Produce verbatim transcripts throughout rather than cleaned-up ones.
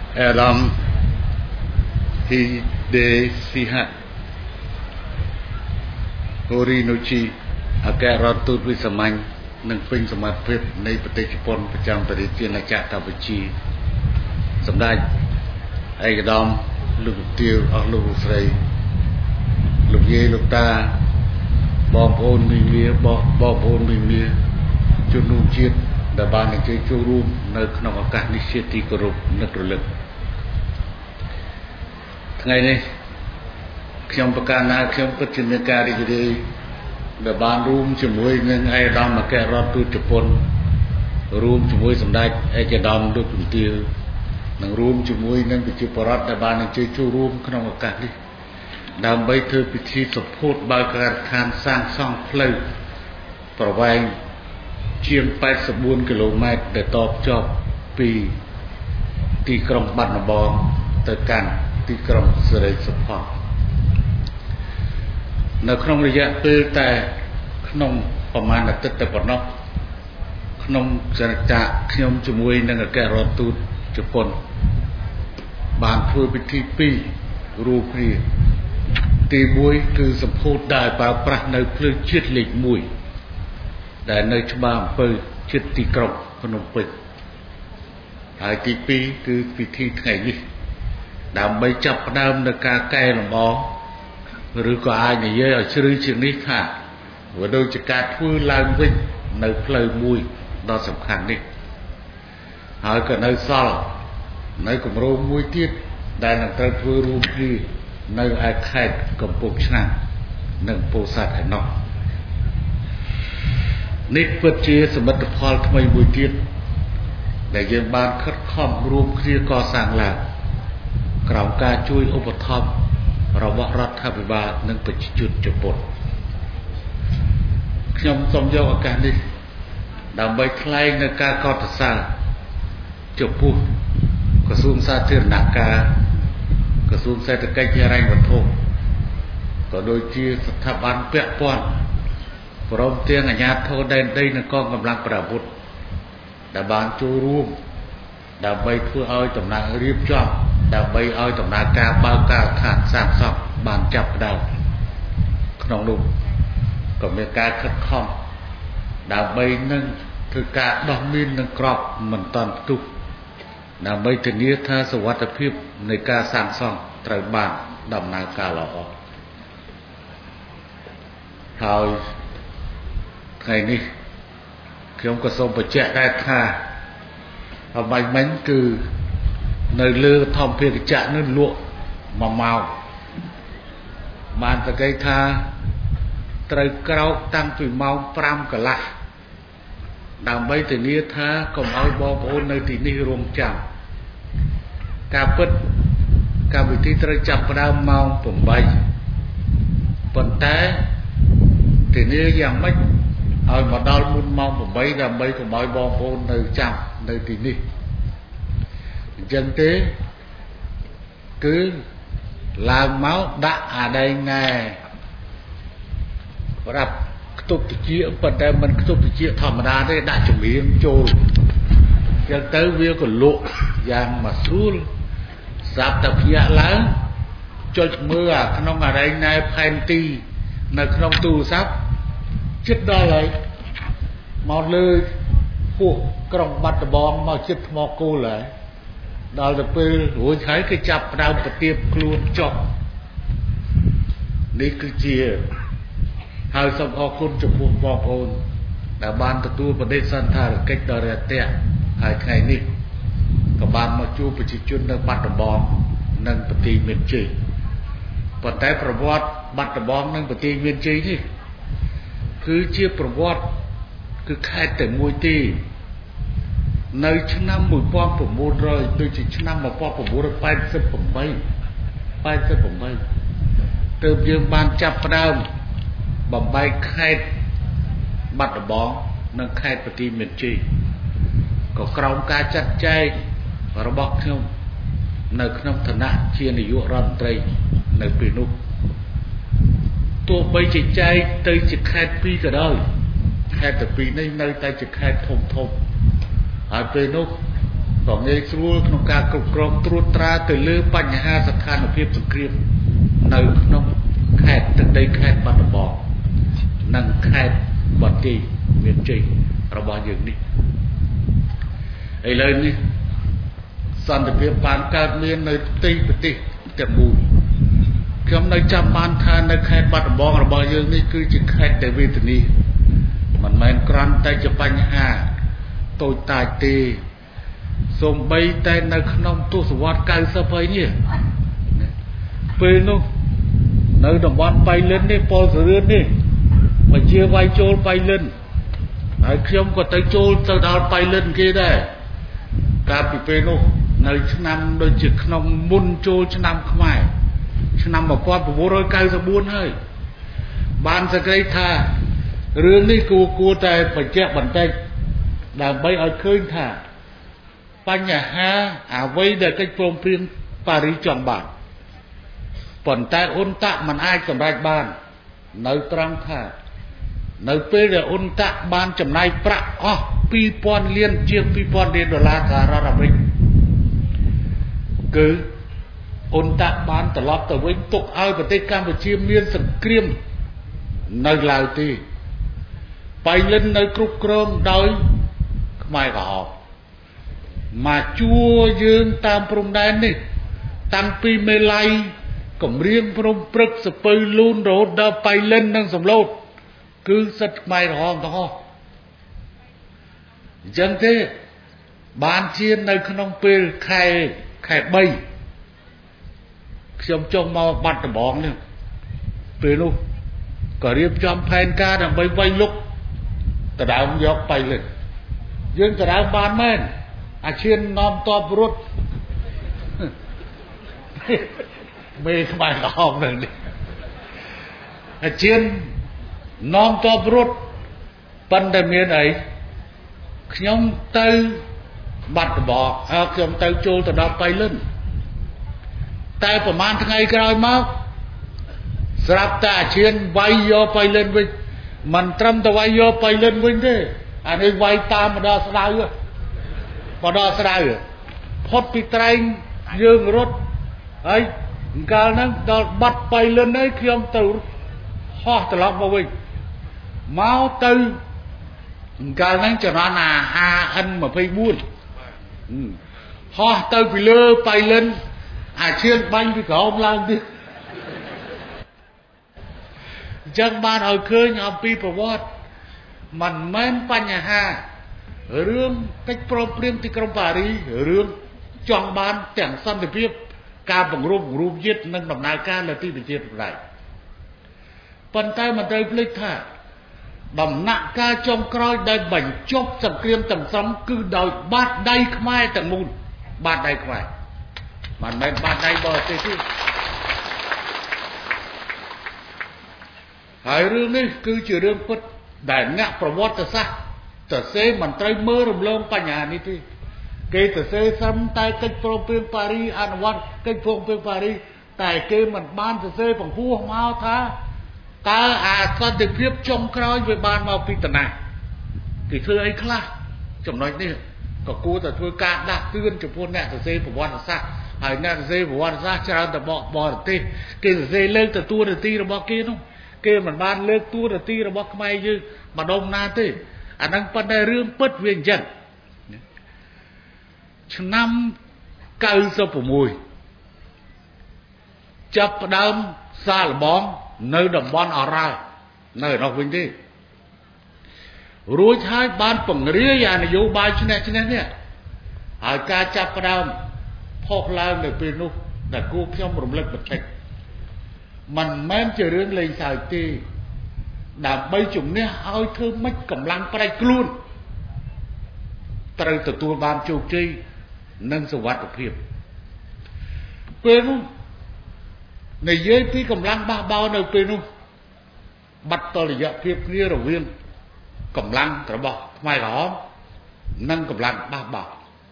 Adam he de sihat Horinochi Akaratu វិសាមញ្ញនិងពេញសមត្ថភាពនៃប្រទេសជប៉ុនប្រចាំប្រទេសជាណាចក្រកម្ពុជាសម្ដេចឯកឧត្តមលោកទាវអស់លោកស្រីលោកយាយលោកតាបងប្អូនមីមាបងបងប្អូនមីមាជនរួមជាតិដែលបានអញ្ជើញចូលរួមនៅក្នុងឱកាសនេះជាទីគោរពនឹករលឹកថ្ងៃនេះខ្ញុំប្រកាសថាខ្ញុំពិតជាមានការរីករាយដែលបានរួមជាមួយនឹងឯកឧត្តមអគ្គរដ្ឋទូតជប៉ុនរួមជាមួយសម្ដេចឯកឧត្តមលោកជំទាវនិងរួមជាមួយនឹងប្រជាពលរដ្ឋដែលបានអញ្ជើញចូលរួមក្នុងឱកាសនេះដើម្បីធ្វើពិធីសម្ពោធបើកការដ្ឋានសាងសង់ផ្លូវប្រវែងជាងแปดสิบสี่គីឡូម៉ែត្រដែលតភ្ជាប់ពីទីក្រុងបាត់ដំបងទៅកាន់ទីក្រុងសិរីសភ័ក្រនៅក្នុងរយៈពេលតែក្នុងប្រមាណអាទិត្យតែប៉ុណ្ណោះក្នុងចរិយាខ្ញុំជាមួយនឹងអគ្គរដ្ឋទូតជប៉ុនបានធ្វើពិធីពីររូបគ្នាទីមួយគឺសម្ពោធដែលប្រើប្រាស់នៅភ្លើងជាតិលេខមួយដែលនៅច្បារអំពើជិតទីក្រុងភ្នំពេញហើយទីពីរគឺពិធីថ្ងៃនេះដើម្បីចាប់ផ្ដើមនៅការកែលម្អឬក៏អាចនិយាយឲ្យជ្រៅជាងនេះថាវាដូចជាការធ្វើឡើងវិញនៅផ្លូវមួយដ៏សំខាន់នេះហើយក៏នៅសល់នៅគម្រោងមួយទៀតដែលនឹងត្រូវធ្វើរួមគ្នានៅឯខេត្តកំពង់ឆ្នាំងនិងពោធិ៍សាត់ឯណោះនេះពិតជាសមិទ្ធផលថ្មីមួយទៀតដែលយើងបានខិតខំរួមគ្នាកសាងឡើងក្រោមការជួយឧបត្ថម្ភរបស់រដ្ឋាភិបាលនិងប្រជាជនជប៉ុនខ្ញុំសូមយកឱកាសនេះដើម្បីថ្លែងនៅការកោតសរសើរចំពោះក្រសួងសាធារណការក្រសួងសេដ្ឋកិច្ចហិរញ្ញវត្ថុក៏ដូចជាស្ថាប័នពាក់ព័ន្ធព្រមទាំងអាជ្ញាធរដែនដីនិងកងកម្លាំងប្រដាប់អាវុធដែលបានចូលរួមដើម្បីធ្វើឲ្យដំណើររៀបចំដើម្បីឲ្យដំណើរការបើកការដ្ឋានសាងសង់បានចាប់ផ្ដើមក្នុងនោះក៏មានការខិតខំដើម្បីនឹងធ្វើការដោះមាននឹងក្របមិនតាន់ផ្ទុះដើម្បីធានាថាសុវត្ថិភាពនៃការសាងសង់ត្រូវបានដំណើរការល្អហើយថ្ងៃនេះខ្ញុំក៏សូមបញ្ជាក់ដែរថាអ្វីមិញគឺនៅលើធម្មភាគចក្រនឹងលក់មួយម៉ោងបានតែគេថាត្រូវក្រោកតាំងពីម៉ោងfiveកន្លះដើម្បីធានាថាកុំឲ្យបងប្អូននៅទីនេះរងចាំការពិតកម្មវិធីត្រូវចាប់ផ្ដើមម៉ោងeightប៉ុន្តែធានាយ៉ាងម៉េចឲ្យមកដល់មុនម៉ោងeightដើម្បីកុំឲ្យបងប្អូននៅចាំនៅទីនេះអញ្ចឹងទេគឺឡើងមកដាក់អាដែងណែប្រាប់ខ្ទប់តិចប៉ុន្តែមិនខ្ទប់តិចធម្មតាទេដាក់ចម្រៀងចូលអញ្ចឹងទៅវាក៏លក់យ៉ាងមកស្រួលស្រាប់តែភ្ញាក់ឡើងចុចមើលអាក្នុងអាដែងណែផែនទីនៅក្នុងទូរស័ព្ទជិតដល់ហើយមកលើពោះក្រុងបាត់ដំបងមកជិតថ្មគោលហើយដល់ទៅពេលរួចហើយគេចាប់ផ្ដើមប្រទៀបខ្លួនចុះនេះគឺជាហើយសូមអរគុណចំពោះបងប្អូនដែលបានទទួលបដិសណ្ឋារកិច្ចដ៏រាក់ទាក់ហើយថ្ងៃនេះក៏បានមកជួបប្រជាជននៅបាត់ដំបងនិងប្រទីមានជ័យប៉ុន្តែប្រវត្តិបាត់ដំបងនិងប្រទីមានជ័យនេះគឺជាប្រវត្តិគឺខេត្តតែមួយទេនៅឆ្នាំnineteen hundredដូចជាឆ្នាំnineteen eighty-eightទើបយើងបានចាប់ផ្ដើមបំបែកខេត្តបាត់ដំបងនិងខេត្តប្រទីមានជ័យក៏ក្រោមការចាត់ចែងរបស់ខ្ញុំនៅក្នុងឋានៈជានាយករដ្ឋមន្ត្រីនៅពេលនោះទោះបីជាចែកទៅជាខេត្តពីរក៏ដោយខេត្តតែពីរនេះនៅតែជាខេត្តធំធំហើយពេលនោះក៏ងាយស្រួលក្នុងការគ្រប់គ្រងត្រួតត្រាទៅលើបញ្ហាស្ថានភាពសង្គ្រាមនៅក្នុងខេត្តទឹកដីខេត្តបាត់ដំបងនិងខេត្តបន្ទាយមានជ័យរបស់យើងនេះឥឡូវនេះសន្តិភាពបានកើតមាននៅផ្ទៃប្រទេសទាំងមូលខ្ញុំនៅចាំបានថានៅខេត្តបាត់ដំបងរបស់យើងនេះគឺជាខេត្តដែលវេទនាមិនមែនគ្រាន់តែជាបញ្ហាតូចតាចទេសូម្បីតែនៅក្នុងទសវត្សរ៍ 九十 ហើយនេះពេលនោះនៅតំបន់បៃលិននេះពលសរឿននេះមកជាវាយចូលបៃលិនហើយខ្ញុំក៏ទៅចូលទៅដល់បៃលិនគេដែរកាលពីពេលនោះនៅឆ្នាំដូចជាក្នុងមុនចូលឆ្នាំខ្មែរឆ្នាំmột nghìn chín trăm chín mươi tưហើយបានសង្កេតថារឿងនេះគួរគួរតែបញ្ជាក់បន្តិចដើម្បីឲ្យឃើញថាបញ្ហាអ្វីដែលកិច្ចព្រមព្រៀងប៉ារីសចង់បានប៉ុន្តែអ៊ុនតាក់មិនអាចសម្រេចបាននៅត្រង់ថានៅពេលដែលអ៊ុនតាក់បានចំណាយប្រាក់អស់ពីរពាន់លានជាងពីរពាន់លានដុល្លារសហរដ្ឋអាមេរិកគឺអ៊ុនតាក់បានត្រឡប់ទៅវិញទុកឲ្យប្រទេសកម្ពុជាមានសង្គ្រាមនៅឡើយទេបៃលិននៅគ្រប់គ្រងដោយខ្មែរក្រហមមកជួយើងតាមព្រំដែននេះតាំងពីមេឡៃកំរៀងព្រំព្រឹកសពៅលូនរហូតដល់បៃលិននិងសំឡូតគឺសិទ្ធិខ្មែរក្រហមទាំងអស់អញ្ចឹងទេបានជានៅក្នុងពេលខែខែបីខ្ញុំចុះមកបាត់ដំបងនេះពេលនោះក៏រៀបចំផែនការដើម្បីវាយលុកដណ្ដើមយកបៃលិនយើងដណ្ដើមបានមែនអាឈាននាំតបរត់មេខ្មែរក្រហមនឹងនេះអាឈាននាំតបរត់ប៉ុន្តែមានអីខ្ញុំទៅបាត់ដំបងហើយខ្ញុំទៅចូលទៅដល់បៃលិនតែប្រហែលថ្ងៃក្រោយមកស្រាប់តែអាឈានវាយយកបៃលិនវិញមិនត្រឹមតែវាយយកបៃលិនវិញទេអានេះវាយតាមមកដល់ស្ដៅមកដល់ស្ដៅផុតពីត្រែងយើងរត់ហើយកាលហ្នឹងដល់បាត់បៃលិនហើយខ្ញុំទៅហោះត្រឡប់មកវិញមកទៅកាលហ្នឹងចរន្តអា ហា អិន ยี่สิบสี่ ហោះទៅពីលើបៃលិនអាឈានបាញ់ពីក្រោមឡើងទៀតអញ្ចឹងបានឲ្យឃើញអំពីប្រវត្តិមិនមែនបញ្ហារឿងកិច្ចព្រមព្រៀងទីក្រុងប៉ារីសរឿងចង់បានទាំងសន្តិភាពការបង្រួបបង្រួមជាតិនិងដំណើរការលើទីប្រជាធិបតេយ្យប៉ុន្តែមិនត្រូវភ្លេចថាដំណាក់កាលចុងក្រោយដែលបញ្ចប់សង្គ្រាមទាំងស្រុងគឺដោយបាតដៃខ្មែរទាំងមូលបាតដៃខ្មែរមិនមែនបាតដៃបរទេសទេហើយរឿងនេះគឺជារឿងពិតដែលអ្នកប្រវត្តិសាស្ត្រសរសេរមិនត្រូវមើលរំលងបញ្ហានេះទេគេសរសេរសឹមតែកិច្ចព្រមព្រៀងប៉ារីសអនុវត្តកិច្ចព្រមព្រៀងប៉ារីសតែគេមិនបានសរសេរបង្ហោះមកថាតើអាសន្តិភាពចុងក្រោយវាបានមកពីតាណាគេធ្វើអីខ្លះចំណុចនេះក៏គួរតែធ្វើការដាស់តឿនចំពោះអ្នកសរសេរប្រវត្តិសាស្ត្រហើយអ្នកសរសេរប្រវត្តិសាស្ត្រច្រើនតែបកបរទេសគេសរសេរលើកទៅទួលនីតិរបស់គេនោះគេមិនបានលើកទួលនីតិរបស់ខ្មែរយើងម្ដុំណាទេអាហ្នឹងប៉ុន្តែរឿងពិតវាអញ្ចឹងឆ្នាំ 九十六 ចាប់ផ្ដើមសាកល្បងនៅតំបន់អរ៉ាល់នៅឯនោះវិញទេរួចហើយបានពង្រាយអានយោបាយឈ្នះឈ្នះនេះហើយការចាប់ផ្ដើមផុសឡើងនៅពេលនោះដែលគូខ្ញុំរំលឹកបន្តិចមិនមែនជារឿងលេងសើចទេដើម្បីជំនះឲ្យធ្វើម៉េចកម្លាំងប្រែកខ្លួនត្រូវទទួលបានជោគជ័យនិងសុវត្ថិភាពពេលនោះនិយាយពីកម្លាំងបះបោរនៅពេលនោះបាត់តលយៈភាពគ្នារវាងកម្លាំងរបស់ខ្មែរក្រហមនិងកម្លាំងបះបោរ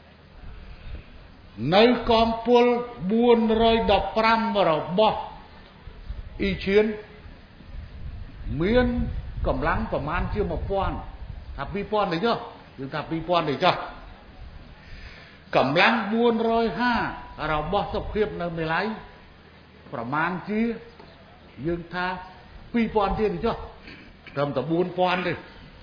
នៅកងពលបួនរយដប់ប្រាំរបស់អ៊ីឈៀនមានកម្លាំងប្រមាណជា một nghìn ថា ពីរពាន់ ទេចុះយើងថា ពីរពាន់ ទេចុះ Cầm lăng buôn rồi ha rồi bỏ sọc khiếp nơi mê lấy và mang chia dương tha pi pon tiền thì cho cầm tập buôn pon đi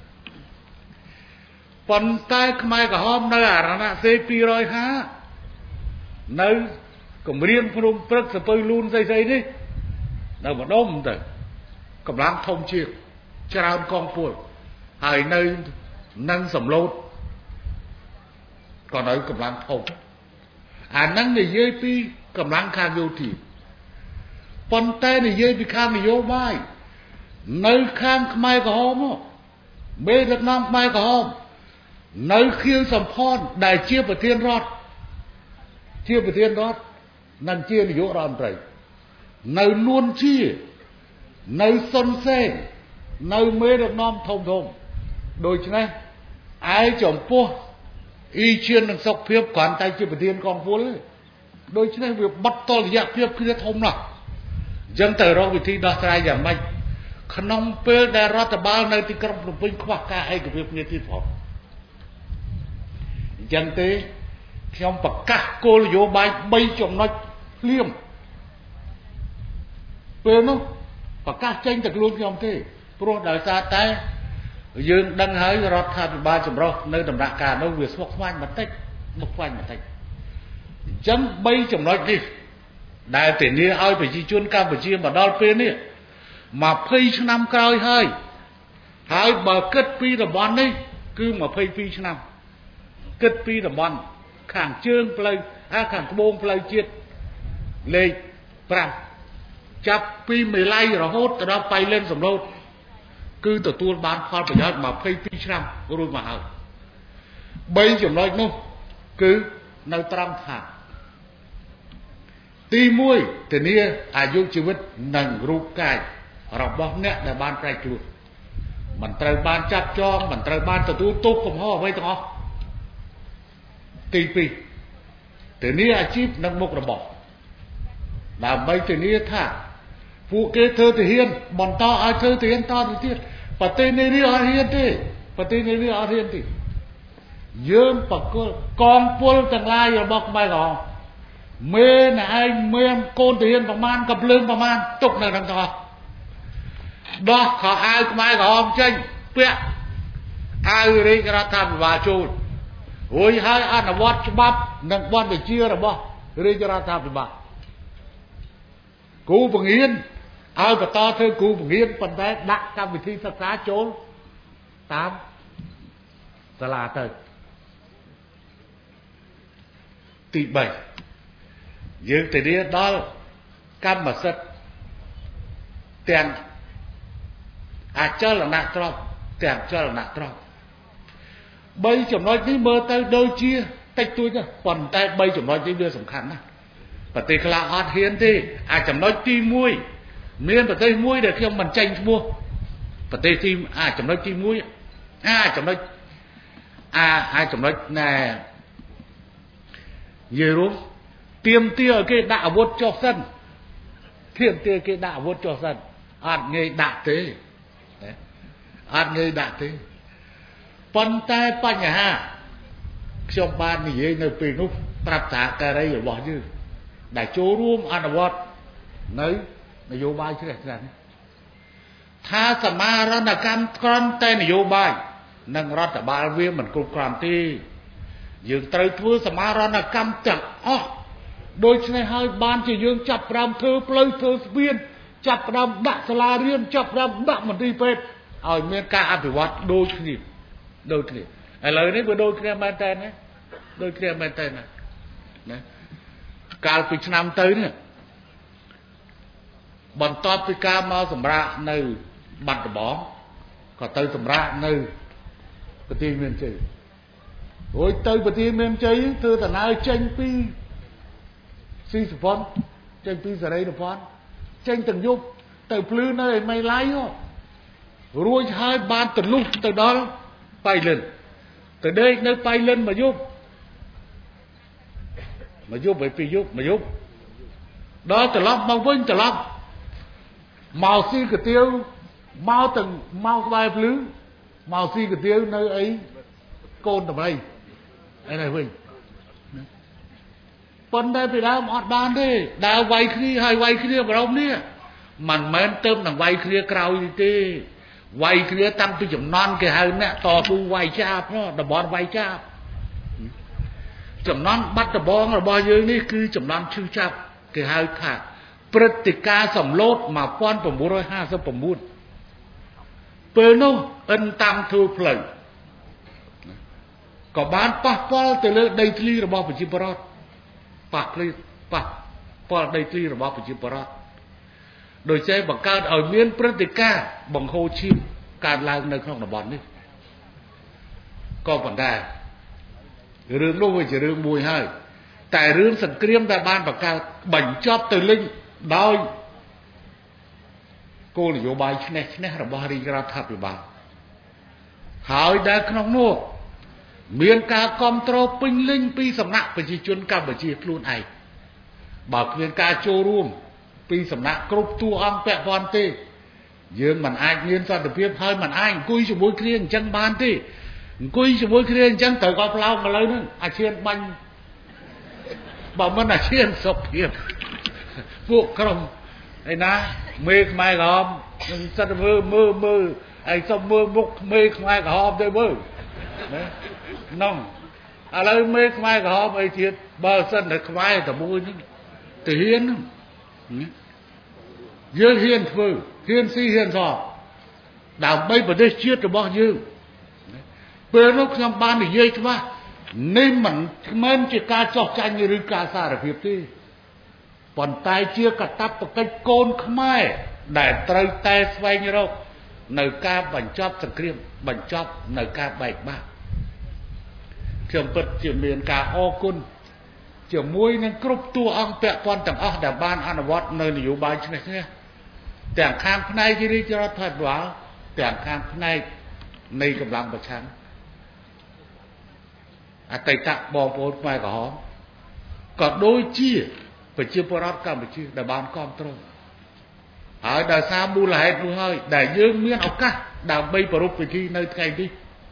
phần tay mai cả hôm nơi à nó xây pi rồi ha nơi cầm riêng phun prất sập luôn dây dây đi đâu mà đông rồi cầm lăng thông chiếc trao con phổi hai nơi nâng sầm lột còn ở cầm lăng thông à nâng này dây pi cầm lăng khang vô thì phần tay này dây pi khang này vô bay nơi khang mai cả hôm mê được năm mai cả hôm nơi khiêu sầm phon đại chia vào thiên rót chia vào thiên rót nâng chia này vô ròn trời nơi luôn chia nơi xuân sen nơi mê được năm thông thông đôi chứ này ai chồng pua y chuyên đằng sọc phiếp quản tay chia vào thiên con vua đấy đôi chứ này việc bắt to là dạng phiếp khi thông nào dân tờ đó vì thi đo sai giảm mạnh khăn nông bê đà rót tà bao nơi thì cầm lục vinh khoác ca ai của việc như thế phóng dân tế khi ông bật các cô là vô bài bay chồng nói liêm bê nó và các tranh thật luôn khi ông thế pro đời xa tay dương đăng hãy rót hai mươi ba chùm rô nơi đầm đạ cả đâu việc xoạc xoanh mà tích một xoanh mà tích dân bay chồng nói đi đại tiền đi ai phải chi chuyên cam phải chi mà đo phê nè mà phê cho năm cao hơi hai bờ kết pi là bọn đi cứ mà phê pi cho năm kết pi là bọn khẳng trương play à khẳng bông play chiết lê pram chắp pi mười lay rồi hốt từ đó bay lên sầm lột cứ từ tuôn bán khoan phải nhớ mà phê pi cho năm rồi mà hỏi bây giờ nói nó cứ nơi trăm thảตีมวยแต่เนี่ยอายุชีวิตหนึ่งรูปกายเราบอกเนี่ยในบ้านไกลกลัวมันเตยบ้านจับจองมันเตยบ้านตัวตุ๊กผมห่อไว้ต่อตีปีแต่เนี่ยอาชีพนักมกระบอกแต่ไม่แต่เนี่ยถ้าผู้เกเธอที่เฮียนบอลต่ออาเธอที่เฮียนต่อที่เทียนปฏิเนรีอาเฮียนที่ปฏิเนรีอาเฮียนที่ยืมปักกองปูลต่างลายอย่าบอกไม่ก่อนเมนไอ้เมนโกนเตียนประมาณกับเรื่องประมาณตกในทางต่อดอกขอไอ้ไม่ขอมเช่นเปี้ยไอ้เรื่องรัฐบาลวาจูนโอ้ยให้อันวัดฉบับนักวันไปเชื่อหรือเปล่าเรื่องรัฐบาลกูบังเอิญเอาไปต่อเธอกูบังเอิญปัญหาดักทำวิธีศึกษาโจรตามตลาดเธอตีใบdương từ đi đó cam mà sật tiền à cho là nặng tròn tiền cho là nặng tròn bây chồng nói cái mơ tay đôi chia tay tôi nha còn tay bây chồng nói cái đưa sủng khăn á và tây là hot hiến thì à chồng nói ti muôi miền và tây muôi để khi ông mình tranh mua và tây tim à chồng nói ti muôi à chồng nói à ai chồng nói nè gì đúng tiêm tia cái đạo vốt cho sân tiêm tia cái đạo vốt cho sân ăn nghe đạo thế ăn nghe đạo thế phân tay pa nhà ha trong ban này ấy nơi pin lúc tập tạ cái đây rồi bỏ chứ đại chỗរួមăn vót nấy là vô bay chứ này tha sầm ma ra là cam con tay này vô bay nâng ra cả ba viên mình cùng làm ti dừng tới thưa sầm ma ra là cam chặt óโดยในให้บ้านที่ยังจับรำเธอเปลยเธอเวียนจับรำดักสลาเรียนจับรำดักมันดีเป็ดเอาเมียนกาอภิวัตโดยคลิปโดยคลิปอะไรนี่เป็นโดยคลิปมาแต่นะโดยคลิปมาแต่นะนะการปิดน้ำเตยเนี่ยบรรทอปิกามาสำราญในบัตรบ้องก็เตยสำราญในปฏิเมียนใจโอ้ยเตยปฏิเมียนใจเธอแต่นายเจนปีซีสปอนเจนปีสไรนะปอนเจนตึงยุบแต่พลื้นอะไรไม่ไล่หรอรวยให้บานตึงลุกตึงđóไปเล่นแต่เด็กนึกไปเล่นมายุบมายุบไปปียุบมายุบđóแต่ล็อกมาวิ่งแต่ล็อกเมาซีกระเตียวเมาตึงเมาสบายพลื้นเมาซีกระเตียวnơi ấy côn tầm đâyไอ้nàyวิ่งប៉ុន្តែពីដើមអត់បានទេដើរវាយគ្នាហើយវាយគ្នាបរមនេះមិនមែនទៅនឹងវាយគ្នាក្រោយទេវាយគ្នាតាំងពីចំណន់គេហៅអ្នកតស៊ូវាយចាបនោះតំបន់វាយចាបចំណន់បាត់ដបងរបស់យើងនេះគឺចំណន់ឈឺចាប់គេហៅថាព្រឹត្តិការណ៍សម្លូតmột nghìn chín trămห้าสิบเก้าពេលនោះអិនតាំងធ្វើផ្លូវក៏បានប៉ះពាល់ទៅលើដីធ្លីរបស់ប្រជាពលរដ្ឋប៉ះភ្លីប៉ះពាល់ដីធ្លីរបស់ប្រជាពលរដ្ឋដោយចេះបង្កើតឲ្យមានព្រឹត្តិការណ៍បង្ហូរឈាមកើតឡើងនៅក្នុងតំបន់នេះក៏ប៉ុន្តែរឿងនោះវាជារឿងមួយហើយតែរឿងសង្គ្រាមដែលបានបង្កើតបញ្ចប់ទៅលេងដោយគោលនយោបាយឆ្នេះឆ្នេះរបស់រាជរដ្ឋាភិបាលហើយដែលក្នុងនោះមានការគ្រប់គ្រងពេញលេញពីសំណាក់ប្រជាជនកម្ពុជាខ្លួនឯងបើគ្មានការចូលរួមពីសំណាក់គ្រប់តួអង្គពាក់ព័ន្ធទេយើងមិនអាចមានសន្តិភាពហើយមិនអាចអង្គុយជាមួយគ្នាអញ្ចឹងបានទេអង្គុយជាមួយគ្នាអញ្ចឹងត្រូវក៏ផ្លោកមកលើនឹងអាឈានបាញ់បើមិនអាឈានសុខភាពពួកក្រុមឯណាមេខ្មែរក្រហមនឹងសិតមើលមើលមើលឯសុំមើលមុខមេខ្មែរក្រហមទៅមើលណានោះឥឡូវមេខ្មែរក្រហមអីទៀតបើសិនតែខ្មែរតែមួយនេះទៅហ៊ានយើងហ៊ានធ្វើហ៊ានស៊ីហ៊ានសដើម្បីប្រទេសជាតិរបស់យើងពេលនោះខ្ញុំបាននិយាយច្បាស់នេះមិនមែនជាការចោះចាញ់ឬការសារភាពទេប៉ុន្តែជាកាតព្វកិច្ចកូនខ្មែរដែលត្រូវតែស្វែងរកនៅការបញ្ចប់សង្គ្រាមបញ្ចប់នៅការបែកបាក់ខ្ញុំពិតជាមានការអរគុណជាមួយនឹងគ្រប់តួអង្គពាក់ព័ន្ធទាំងអស់ដែលបានអនុវត្តនៅនយោបាយឆ្នេះឆ្នេះទាំងខាងផ្នែករាជរដ្ឋាភិបាលទាំងខាងផ្នែកនៃកម្លាំងប្រឆាំងអតីតបងប្អូនខ្មែរក្រហមក៏ដូចជាប្រជាពលរដ្ឋកម្ពុជាដែលបានគ្រប់គ្រងហើយដោយសារមូលហេតុនោះហើយដែលយើងមានឱកាសដើម្បីប្រពៃពិធីនៅថ្ងៃនេះ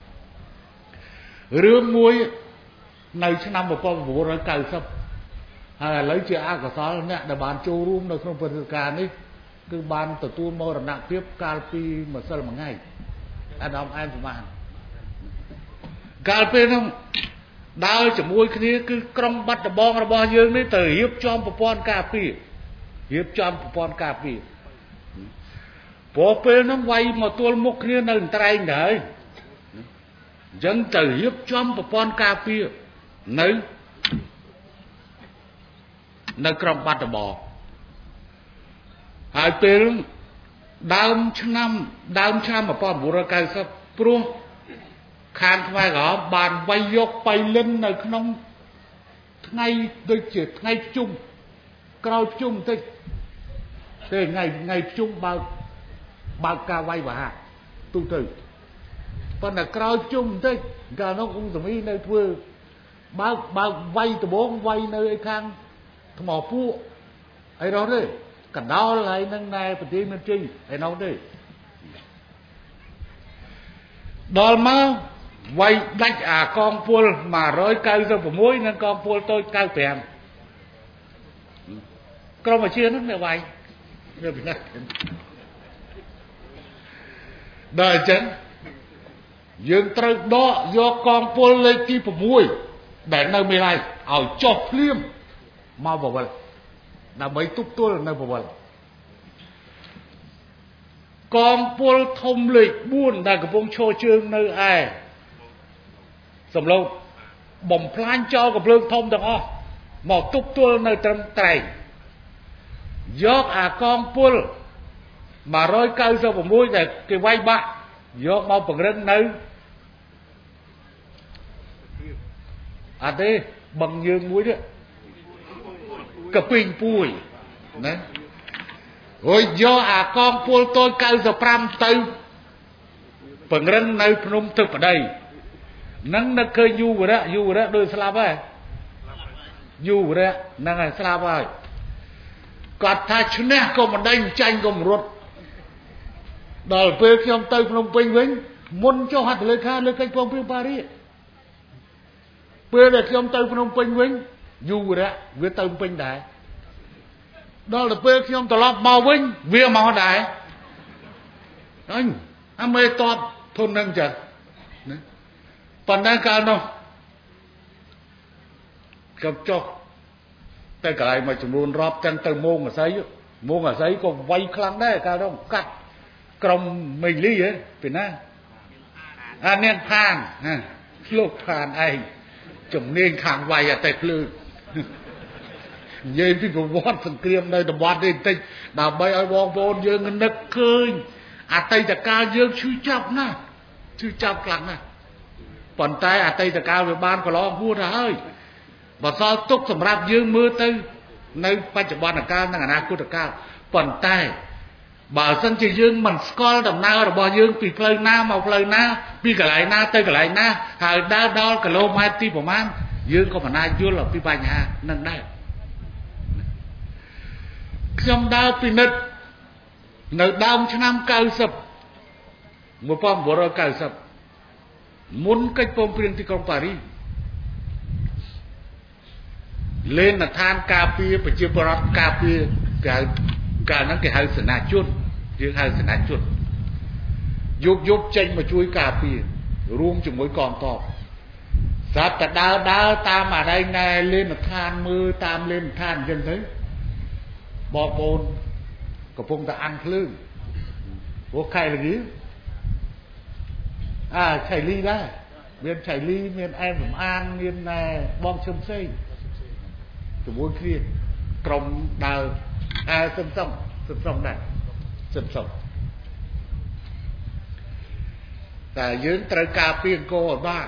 រឿងមួយនៅឆ្នាំmột nghìn chín trăm chín mươiហើយឥឡូវជាអកុសលអ្នកដែលបានចូលរួមនៅក្នុងព្រឹត្តិការណ៍នេះគឺបានទទួលមរណភាពកាលពីម្សិលមិញហើយអាដាមអែមប្រមាណកាលពេលនោះដើរជាមួយគ្នាគឺក្រុមបាត់ដំបងរបស់យើងនេះទៅរៀបចំប្រព័ន្ធការពាររៀបចំប្រព័ន្ធការពារព្រោះពេលនោះវាយមកទល់មុខគ្នានៅត្រែងទៅហើយអញ្ចឹងទៅរៀបចំប្រព័ន្ធការពារនៅនៅក្រុមបាត់ដំបងហើយពេលដើមឆ្នាំដើមឆ្នាំmột nghìn chín trăm chín mươiព្រោះខាងខ្មែរក្រហមបានវាយយកបៃលិននៅក្នុងថ្ងៃដូចជាថ្ងៃជុំក្រោយជុំបន្តិចទេថ្ងៃថ្ងៃជុំបើកបើកការវាយវ៉ាទូទៅប៉ុន្តែក្រោយជុំបន្តិចកាលនោះអង្គសមីនៅធ្វើបើកបើកវាយដបងវាយនៅឯខាងថ្មពួកអីនោះទេកណ្ដោលហើយនឹងណែប្រទេសមានជ័យឯនោះទេដល់មកវាយដាច់អាកងពលmột trăm chín mươi sáuនិងកងពលតូច九十五ក្រុមអាជានោះអ្នកវាយនៅពីណាដល់អញ្ចឹងយើងត្រូវដកយកកងពលលេខទីsáuដែលនៅមេឡៃឲ្យចុះភ្លាមមកបវលដើម្បីទប់ទល់នៅបវលកងពលធំលេខbốnដែលកំពុងឈរជើងនៅឯសំឡូតបំផ្លាញចោលកំភ្លើងធំទាំងអស់មកទប់ទល់នៅត្រឹមត្រែងយកអាកងពលmột trăm chín mươi sáuដែលគេវាយបាក់យកមកពង្រឹងនៅអត់ទេបឹងយើងមួយនេះកពីងពួយណារួចយកអាកងពលតូច九十五ទៅពង្រឹងនៅភ្នំទឹកប្តីនឹងនឹកឃើញយូវរៈយូវរៈដូចស្លាប់ហើយយូវរៈហ្នឹងហើយស្លាប់ហើយគាត់ថាឈ្នះក៏មិនដេញចាញ់ក៏មិនរត់ដល់ពេលខ្ញុំទៅភ្នំពេញវិញមុនចុះហត្ថលេខាលើកិច្ចព្រមព្រៀងប៉ារីសពេលដែលខ្ញុំទៅភ្នំពេញវិញ dù đó với tông pin đại đó là bê khi ông tỏ lọt màu vinh vì màu đại anh anh mê toát thôn nâng chật phần đang cao đâu gặp cho tay cái mà chúng luôn rộp chân từ môn ở xây môn ở xây còn vay khăn đấy cao đâu cắt còng mình ly ấy phải nè à nên than lúc than anh chúng nên kháng vay ở tay lư dây thì cũng vót phần kiềm đây là vót đi tinh đào bay ai bong bồn dương nực khơi à tay ta cao dương chui chọc nè chui chọc lặng nè còn tay à tay ta cao về ban của nó vua ra hơi và sao túc sầm rạp dương mưa tư nơi phải chụp ban là cao năng là cút là cao còn tay bảo sân chỉ dương mình coi đầm nào là bao dương bị phơi na màu phơi na bị cả lại na tay cả lại na hai đa đo cả lô mai ti của man dương có mà na dương là bị bài nhà nâng đây trong đau bị nứt nứt đau cho năm cao sập một phong vừa rồi cao sập muốn cách phong phiên thì công Paris lên là than cà phê và chia bọt cà phê cả cả những cái hơi sần nát chuột chứ hơi sần nát chuột giúp giúp tranh mà chui cà phê ruộng chừng mỗi con to sát ta đau đau ta mà đây này lên là than mưa tam lên than chân thấy bò bồn có phong ta ăn lương có khai là gì à chảy ly đó miền chảy ly miền em cũng an miền này bom châm xây từ bốn kia trồng đào à sâm sông sâm sông này sâm sông tại dưới trời cà phê cô ởบ้าน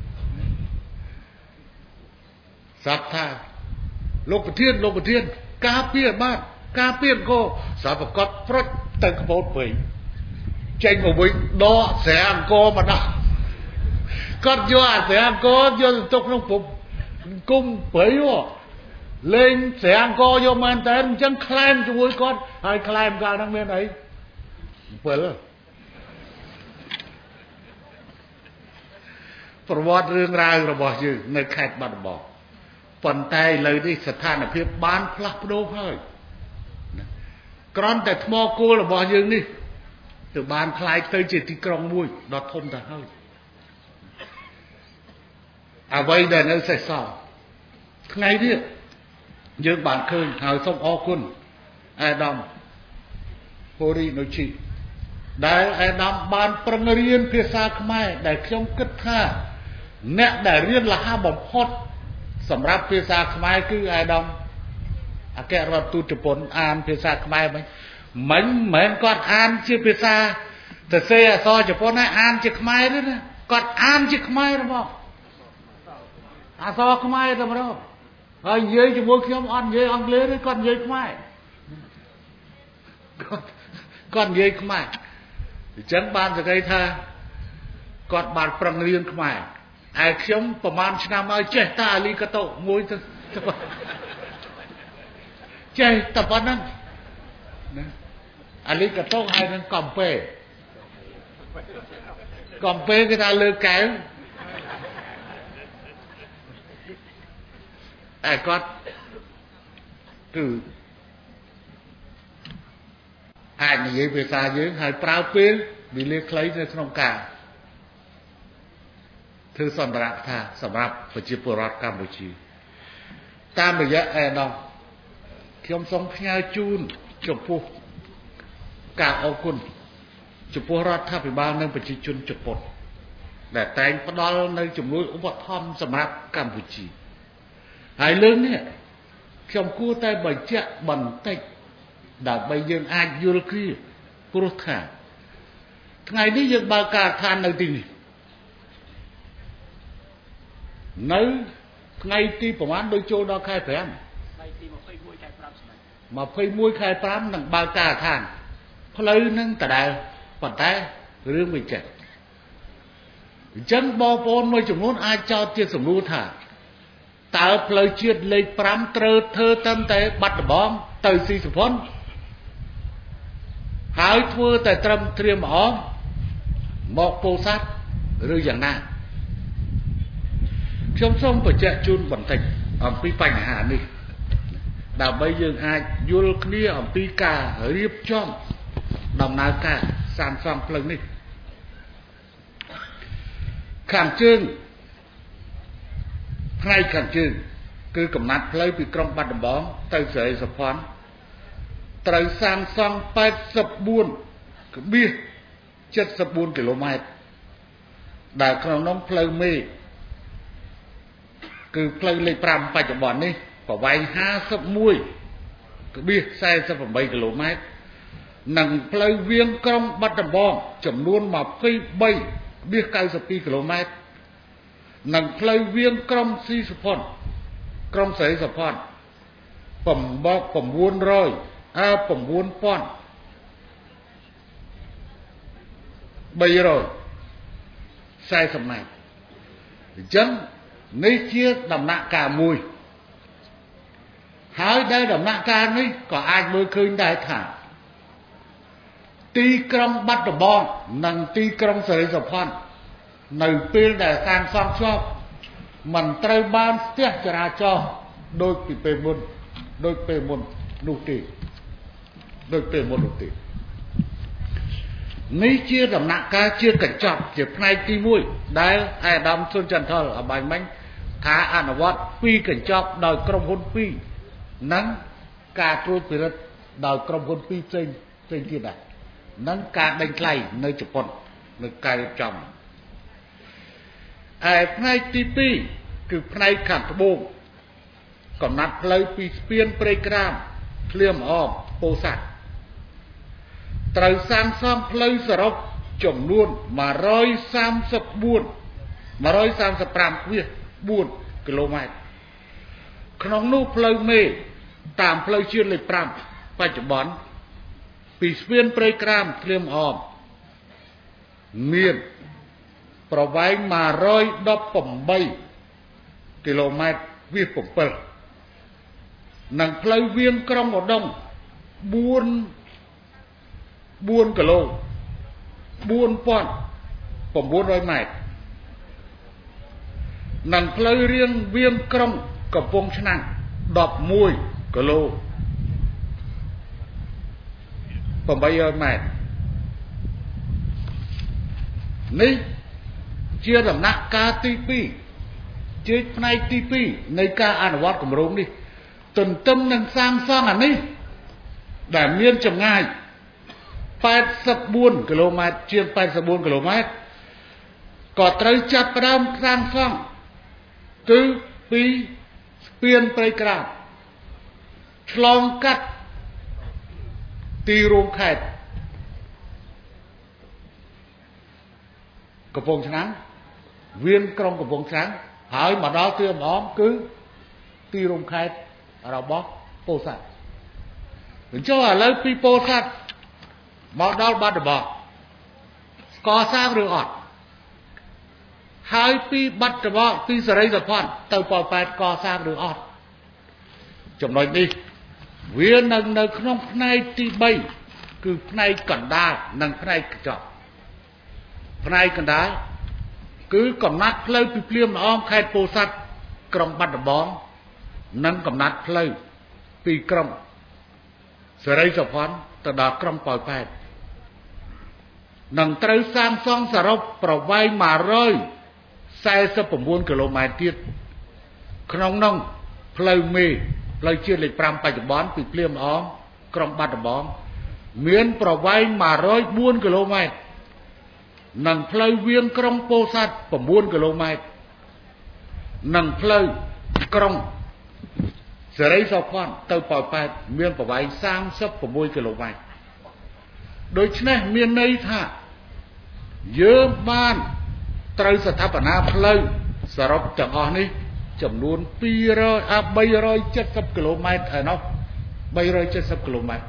sát tha lục thiên lục thiên cà phêบ้านcà phê cô sao mà có rất từng một vị tranh của mình đó sẽ ăn cô mà đó con vô à sẽ ăn cô vô tục trong phục cung bấy vô lên sẽ ăn cô vô men tên chẳng climb cho vui con hay climb cao năng bên ấy bấy rồiประวัติเรื่องราวរបស់យើងនៅខេត្តបាត់ដំបងប៉ុន្តែលើនេះស្ថានភាពបានផ្លាស់ប្ដូរហើយក្រំតែថ្មគោលរបស់យើងនេះទៅបានคล้ายទៅជាទីក្រុងមួយដ៏ធំទៅហើយអ្វីដែលនៅសេសសល់ថ្ងៃនេះយើងបានឃើញហើយសូមអរគុណអាដាមហូរីណូជីដែលអាដាមបានប្រឹងរៀនភាសាខ្មែរដែលខ្ញុំគិតថាអ្នកដែលរៀនលះបំផុតសម្រាប់ភាសាខ្មែរគឺអាដាមអគ្គរដ្ឋទូតជប៉ុនអានភាសាខ្មែរមិនមិនមែនគាត់អានជាភាសាសរសេរអក្សរជប៉ុនណាអានជាខ្មែរទេណាគាត់អានជាខ្មែររបស់អក្សរខ្មែរតែម្ដងហើយនិយាយជាមួយខ្ញុំអត់និយាយអង់គ្លេសទេគាត់និយាយខ្មែរគាត់គាត់និយាយខ្មែរអញ្ចឹងបានសង្កេតថាគាត់បានប្រឹងរៀនខ្មែរឯខ្ញុំប្រហែលឆ្នាំហើយចេះតែអាលីកាតូមួយទៅចេះតែប៉ុណ្ណឹងណាអាលីកាតូហើយនឹងកំពេកំពេគេថាលើកែវឯគាត់គឺអាចនិយាយភាសាយើងហើយប្រើពេលវិលាខ្លីនៅក្នុងការធ្វើសន្ទរកថាសម្រាប់ប្រជាពលរដ្ឋកម្ពុជាតាមរយៈអេដងខ្ញុំសូមផ្ញើជូនចំពោះការអរគុណចំពោះរដ្ឋាភិបាលនិងប្រជាជនជប៉ុនដែលតែងផ្ដល់នៅជំនួយឧបត្ថម្ភសម្រាប់កម្ពុជាហើយលើនេះខ្ញុំគួរតែបញ្ជាក់បន្តិចដើម្បីយើងអាចយល់គ្នាព្រោះថាថ្ងៃនេះយើងបើកការដ្ឋាននៅទីនេះនៅថ្ងៃទីប្រហែលដូចចូលដល់ខែប្រាំថ្ងៃទីยี่สิบเอ็ดខែប្រាំឆ្នាំยี่สิบเอ็ดខែប្រាំនឹងបើកការដ្ឋានផ្លូវនឹងដដែលប៉ុន្តែរឿងមិនចេះអញ្ចឹងបងប្អូនមួយចំនួនអាចចោទជាសំណួរថាតើផ្លូវជាតិលេខប្រាំត្រូវធ្វើត្រឹមតែបាត់ដំបងទៅស៊ីសុផុនហើយធ្វើតែត្រឹមត្រៀមអមមកពោធិ៍សាត់ឬយ៉ាងណាខ្ញុំសូមបញ្ជាក់ជូនបន្តិចអំពីបញ្ហានេះដើម្បីយើងអាចយល់គ្នាអំពីការរៀបចំដំណើរការសាងសង់ផ្លូវនេះខាងជើងផ្នែកខាងជើងគឺកំណត់ផ្លូវពីក្រុងបាត់ដំបងទៅស្រីសុផាន់ត្រូវសាងសង់八十四 เจ็ดสิบสี่ គីឡូម៉ែត្រដែលក្នុងនោះផ្លូវមេគឺផ្លូវលេខfiveបច្ចុប្បន្ននេះប្រវែងห้าสิบเอ็ด สี่สิบแปด គីឡូម៉ែត្រនិងផ្លូវវាងក្រុងបាត់ដំបងចំនួនยี่สิบสาม เก้าสิบสอง គីឡូម៉ែត្រនិងផ្លូវវាងក្រុងស៊ីសុផាន់ក្រុងស្រីសុផាន់nine hundredអើnine thousand three hundred สี่สิบម៉ែត្រអញ្ចឹងនេះជាដំណាក់កាលមួយហើយដែលដំណាក់កាលនេះក៏អាចមើលឃើញដែរថាទីក្រុងបាត់ដំបងនិងទីក្រុងស្រីសុផាន់នៅពេលដែលសាងសង់ជាប់មិនត្រូវបានស្ទះចរាចរណ៍ដោយពីពេលមុនដោយពេលមុននោះទេដោយពេលមុននោះទេនេះជាដំណាក់កាលជាកញ្ចប់ជាផ្នែកទីមួយដែលអាដាមសុនចន្ទថលអបាយមិញថាអនុវត្តពីរកញ្ចប់ដោយក្រុមហ៊ុនពីរនិងការត្រួតពិនិត្យដោយក្រុមហ៊ុនពីរផ្សេងផ្សេងទៀតដែរនិងការដេញថ្លៃនៅជប៉ុននៅការរៀបចំឯផ្នែកទីពីរគឺផ្នែកខាងត្បូងកំណត់ផ្លូវពីស្ពានព្រៃក្រាមឃ្លាមអមពោធិ៍សាត់ត្រូវសាងសង់ផ្លូវសរុបចំនួនone hundred thirty-four one hundred thirty-five គីឡូម៉ែត្រក្នុងនោះផ្លូវមេតាមផ្លូវជាតិលេខfiveបច្ចុប្បន្នពីស្ពានព្រៃក្រាមឃ្លាមអមមានប្រវែងone hundred eighteen គីឡូម៉ែត្រវាsevenនិងផ្លូវវាងក្រុងឧដុង្គfour 4 គីឡូfour thousand nine hundred ម៉ែត្រនិងផ្លូវរៀងវាងក្រុងកំពង់ឆ្នាំងeleven គីឡូeight hundred ម៉ែត្រនេះជាដំណាក់កាលទីtwoជាផ្នែកទីtwoនៃការអនុវត្តគម្រោងនេះទន្ទឹមនឹងសាងសង់អានេះដែលមានចម្ងាយeighty-four គីឡូម៉ែត្រជាងeighty-four គីឡូម៉ែត្រក៏ត្រូវចាប់ផ្ដើមសាងសង់គឺពីស្ពានព្រៃក្រាមឆ្លងកាត់ទីរួមខេត្តកំពង់ឆ្នាំងវាងក្រុងកំពង់ឆ្នាំងហើយមកដល់ទីអំអមគឺទីរួមខេត្តរបស់ពោធិ៍សាត់អញ្ចឹងឥឡូវពីពោធិ៍សាត់មកដល់បាត់ដំបងកសាងឬអត់ហើយពីបាត់ដំបងពីសេរីសុផាន់ទៅប៉ោយប៉ែតកសាងឬអត់ចំណុចនេះវានៅនៅក្នុងផ្នែកទីthreeគឺផ្នែកកណ្ដាលនិងផ្នែកកញ្ចប់ផ្នែកកណ្ដាលគឺកំណត់ផ្លូវពីភ្លាមល្អមខេត្តពោធិ៍សាត់ក្រុងបាត់ដំបងនិងកំណត់ផ្លូវពីក្រុងសេរីសុផាន់ទៅដល់ក្រុងប៉ោយប៉ែតនឹងត្រូវសាងសង់សរុបប្រវែងone hundred forty-nine គីឡូម៉ែត្រទៀតក្នុងនោះផ្លូវមេផ្លូវជាតិលេខfiveបច្ចុប្បន្នពីភ្លាមល្អមក្រុងបាត់ដំបងមានប្រវែងone hundred four គីឡូម៉ែត្រនិងផ្លូវវាងក្រុងពោធិ៍សាត់nineគីឡូម៉ែត្រនិងផ្លូវក្រុងសេរីសុផាន់ទៅប៉ោយប៉ែតមានប្រវែងthirty-six គីឡូម៉ែត្រដូច្នេះមានន័យថាយើងបានត្រូវស្ថាបនាផ្លូវសរុបទាំងអស់នេះចំនួនtwo hundred seventyគីឡូម៉ែត្រឯណោះthree hundred seventyគីឡូម៉ែត្រ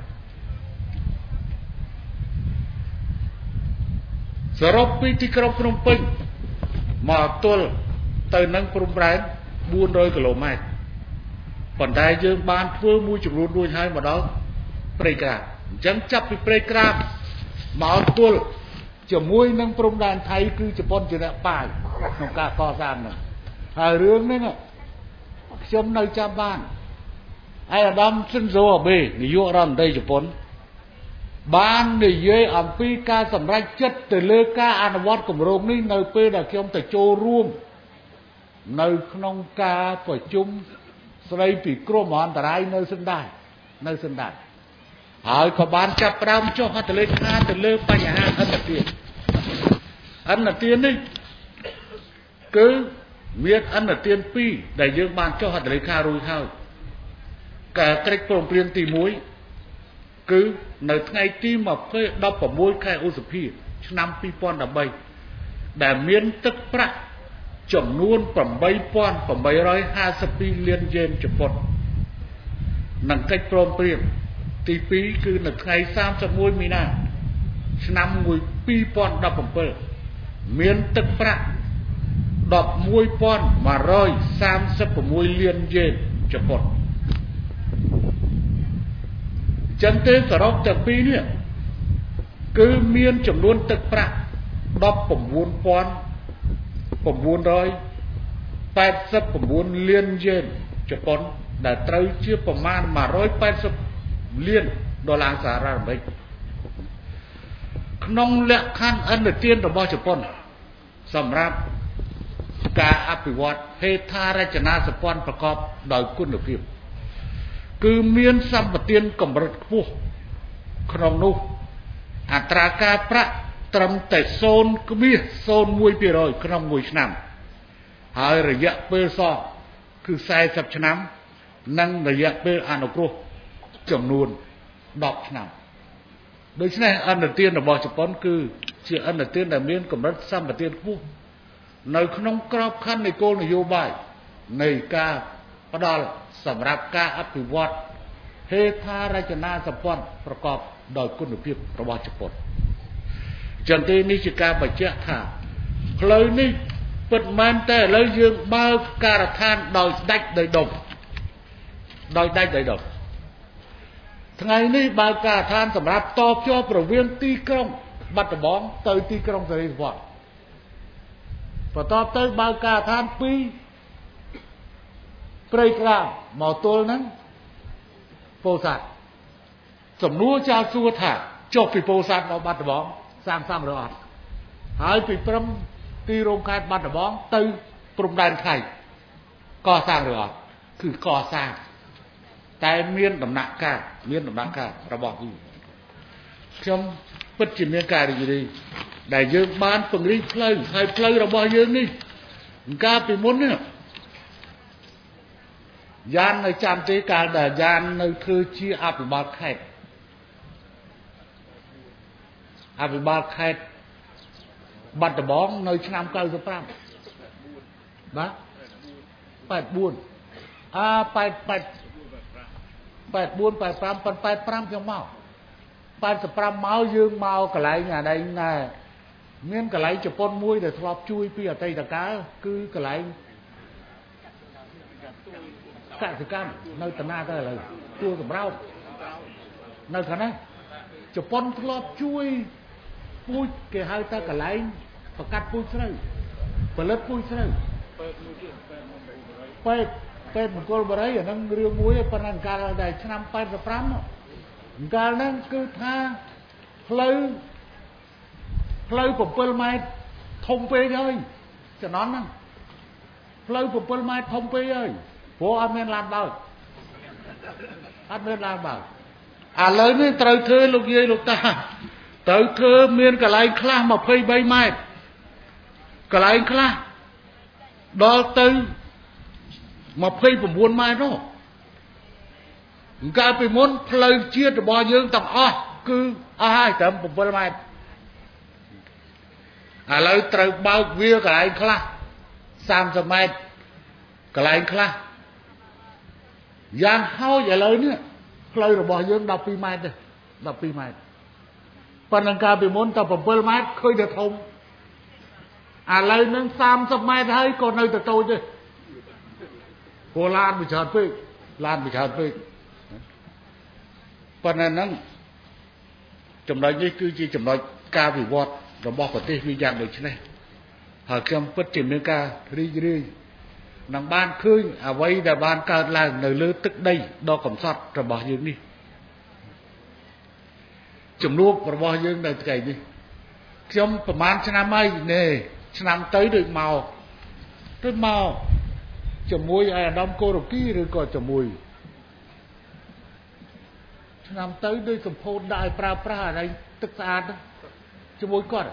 សរុបពីទីក្រុងភ្នំពេញមកទល់ទៅនឹងព្រំដែនfour hundredគីឡូម៉ែត្រប៉ុន្តែយើងបានធ្វើមួយចំនួនរួចហើយមកដល់ព្រៃក្រាបអញ្ចឹងចាប់ពីព្រៃក្រាបមកទល់ជាមួយនឹងព្រំដែនថៃគឺជប៉ុនជាអ្នកប៉ាយក្នុងការកសាងហ្នឹងហើយរឿងហ្នឹងខ្ញុំនៅចាំបានឯអាដាមស៊ិនโซអាបេនាយករដ្ឋមន្ត្រីជប៉ុនបាននិយាយអំពីការសម្រេចចិត្តទៅលើការអនុវត្តគម្រោងនេះនៅពេលដែលខ្ញុំទៅចូលរួមនៅក្នុងការប្រជុំស្ដីពីគ្រោះមហន្តរាយនៅសិនដែរនៅសិនដែរហើយក៏បានចាប់ផ្ដើមចុះហត្ថលេខាទៅលើបញ្ហាអន្តរជាតិអន្តរជាតិនេះគឺមានអន្តរជាតិពីរដែលយើងបានចុះហត្ថលេខារួចហើយការកិច្ចព្រមព្រៀងទីមួយគឺនៅថ្ងៃទីដប់ប្រាំមួយខែឧសភាឆ្នាំពីរពាន់ដប់បីដែលមានទឹកប្រាក់ចំនួនប្រាំបីពាន់ប្រាំបីរយហាសិបពីរលានយេនជប៉ុននិងកិច្ចព្រមព្រៀងទីពីរគឺនៅថ្ងៃសាមសិបមួយមីនាឆ្នាំពីរពាន់ដប់ប្រាំមានទឹកប្រាក់ដប់មួយពាន់មួយរយសាមសិបប្រាំមួយលានយេនជប៉ុនចឹងទេសរុបទាំងពីរនេះគឺមានចំនួនទឹកប្រាក់ដប់ប្រាំបួនពាន់ប្រាំបួនរយប៉ែតសិបប្រាំបួនលានយេនជប៉ុនដែលត្រូវជាប្រមាណមួយរយប៉ែតសិបលានដុល្លារសហរដ្ឋអាមេរិកក្នុងលក្ខខណ្ឌឥណទានរបស់ជប៉ុនសម្រាប់ការអភិវឌ្ឍហេដ្ឋារចនាសម្ព័ន្ធប្រកបដោយគុណភាពគឺមានសម្បទានកម្រិតខ្ពស់ក្នុងនោះអត្រាការប្រាក់ត្រឹមតែ ศูนย์จุดศูนย์หนึ่ง ភាគរយក្នុងមួយឆ្នាំហើយរយៈពេលសងគឺสี่สิบឆ្នាំនិងរយៈពេលអនុគ្រោះចំនួនដប់ឆ្នាំដូច្នេះអន្តរជាតិរបស់ជប៉ុនគឺជាអន្តរជាតិដែលមានកម្រិតសម្បទានខ្ពស់នៅក្នុងក្របខ័ណ្ឌនៃគោលនយោបាយនៃការផ្ដល់សម្រាប់ការអភិវឌ្ឍហេដ្ឋារចនាសម្ព័ន្ធប្រកបដោយគុណភាពរបស់ជប៉ុនចឹងទេនេះជាការបញ្ជាក់ថាផ្លូវនេះពិតមែនតែឥឡូវយើងបើកការដ្ឋានដោយដាច់ដោយដុំដោយដាច់ដោយដុំថ្ងៃនេះបើកការដ្ឋានសម្រាប់តភ្ជាប់រវាងទីក្រុងបាត់ដំបងទៅទីក្រុងសេរីវត្តបន្ទាប់ទៅបើកការដ្ឋានពីព្រៃក្រាបមកទល់ហ្នឹងពោធិ៍សាត់សំណួរចៅសួរថាចុះពីពោធិ៍សាត់មកបាត់ដំបងសាងសង់ឬអត់ហើយពីព្រំទីរោងខេត្តបាត់ដំបងទៅព្រំដែនថៃកសាងឬអត់គឺកសាងតែមានដំណាក់កាលមានដំណាក់កាលរបស់គឺខ្ញុំពិតជាមានការរីករាយដែលយើងបានពង្រីកផ្លូវហើយផ្លូវរបស់យើងនេះកាលពីមុននេះយ៉ាននៅចាំទេកាលដែលយ៉ាននៅធ្វើជាអភិបាលខេត្តអភិបាលខេត្តបាត់ដំបងនៅឆ្នាំ九สิบห้าបាទแปดสิบสี่អាแปดสิบแปด แปดสิบสี่ แปดสิบห้า ប៉ុន្តែแปดสิบห้าខ្ញុំមកแปดสิบห้าមកយើងមកកន្លែងអានេះណែមានកន្លែងជប៉ុនមួយដែលធ្លាប់ជួយពីអតីតកាលគឺកន្លែងកសិកម្មនៅតាណាទៅឥឡូវទួលសម្រោតនៅខាងនេះជប៉ុនធ្លាប់ជួយពូជគេហៅថាកន្លែងប្រកាត់ពូជស្រូវផលិតពូជស្រូវពេទ្យពេទ្យមង្គលបរិយអានឹងរឿងមួយប៉ុន្តែកាលដែលឆ្នាំแปดสิบห้าកាលហ្នឹងគឺថាផ្លូវផ្លូវsevenម៉ែត្រធំពេកហើយចំណន់ហ្នឹងផ្លូវsevenម៉ែត្រធំពេកហើយព្រោះអត់មានឡានបើកអត់មានឡានបើកឥឡូវនេះត្រូវធ្វើលោកយាយលោកតាត្រូវធ្វើមានកន្លែងខ្លះยี่สิบสามម៉ែត្រកន្លែងខ្លះដល់ទៅยี่สิบเก้าម៉ែត្រនោះកាលពីមុនផ្លូវជាតិរបស់យើងទាំងអស់គឺអស់ហើយត្រឹមsevenម៉ែត្រឥឡូវត្រូវបើកវាកន្លែងខ្លះthirtyម៉ែត្រកន្លែងខ្លះយ៉ាងហោចឥឡូវនេះផ្លូវរបស់យើងtwelveម៉ែត្រទេtwelveម៉ែត្រប៉ុន្តែកាលពីមុនតែsevenម៉ែត្រឃើញតែធំឥឡូវនឹងthirtyម៉ែត្រហើយក៏នៅតែតូចទេព្រោះឡានវាច្រើនពេកឡានវាច្រើនពេកប៉ុន្តែហ្នឹងចំណុចនេះគឺជាចំណុចការវិវត្តរបស់ប្រទេសវាយ៉ាងដូចនេះហើយខ្ញុំពិតជាមានការរីករាយ nằm ban khơi à vây đã ban cao là nơi lơ tức đây đo cầm sọt rồi bỏ dương đi chùm nuốt rồi bỏ dương đời cái đi trongประมาณឆ្នាំហើយនេះឆ្នាំទៅដូចមកដូចមកជាមួយអាដាមកូរ៉ូគីឬក៏ជាមួយឆ្នាំទៅដូចសម្ពោធដាក់ឲ្យប្រើប្រាស់อะไรទឹកស្អាតជាមួយគាត់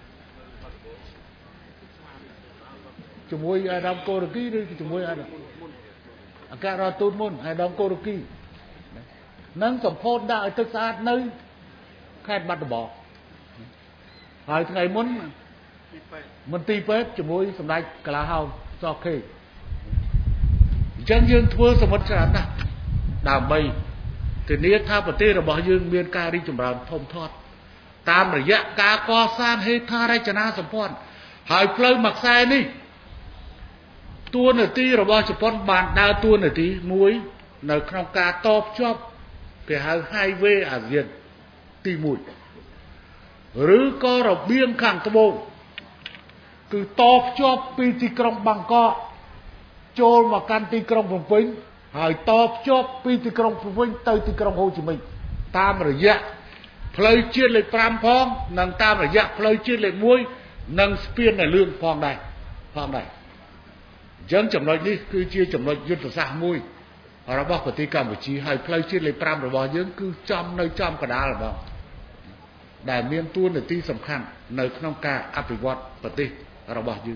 ជាមួយអាដាមកូរ៉ូគីឬជាមួយអាអាការ៉ាទូនមុនអាដាមកូរ៉ូគីនឹងសម្ពោធដាក់ឲ្យទឹកស្អាតនៅខេត្តបាត់ដំបងហើយថ្ងៃមុនមន្ទីរពេទ្យជាមួយសម្ដេចកលាហោមសខេអញ្ចឹងយើងធ្វើសមិទ្ធច្រើនណាស់ដើម្បីធានាថាប្រទេសរបស់យើងមានការរីកចម្រើនធំធាត់តាមរយៈការកសាងហេដ្ឋារចនាសម្ព័ន្ធហើយផ្លូវមួយខ្សែនេះតួនាទីរបស់ជប៉ុនបានដើរតួនាទីមួយនៅក្នុងការតភ្ជាប់គេហៅ Highway អាស៊ានទីមួយឬក៏របៀងខាងត្បូងគឺតភ្ជាប់ពីទីក្រុងបាងកកចូលមកកាន់ទីក្រុងភ្នំពេញហើយតភ្ជាប់ពីទីក្រុងភ្នំពេញទៅទីក្រុងហូជីមិញតាមរយៈផ្លូវជាតិលេខប្រាំផងនិងតាមរយៈផ្លូវជាតិលេខមួយនិងស្ពាននៅលឿនផងដែរផងដែរអញ្ចឹងចំណុចនេះគឺជាចំណុចយុទ្ធសាស្ត្រមួយរបស់ប្រទេសកម្ពុជាហើយផ្លូវជាតិលេខប្រាំរបស់យើងគឺចំនៅចំកណ្ដាលបងដែលមានតួនាទីសំខាន់នៅក្នុងការអភិវឌ្ឍប្រទេសរបស់យើង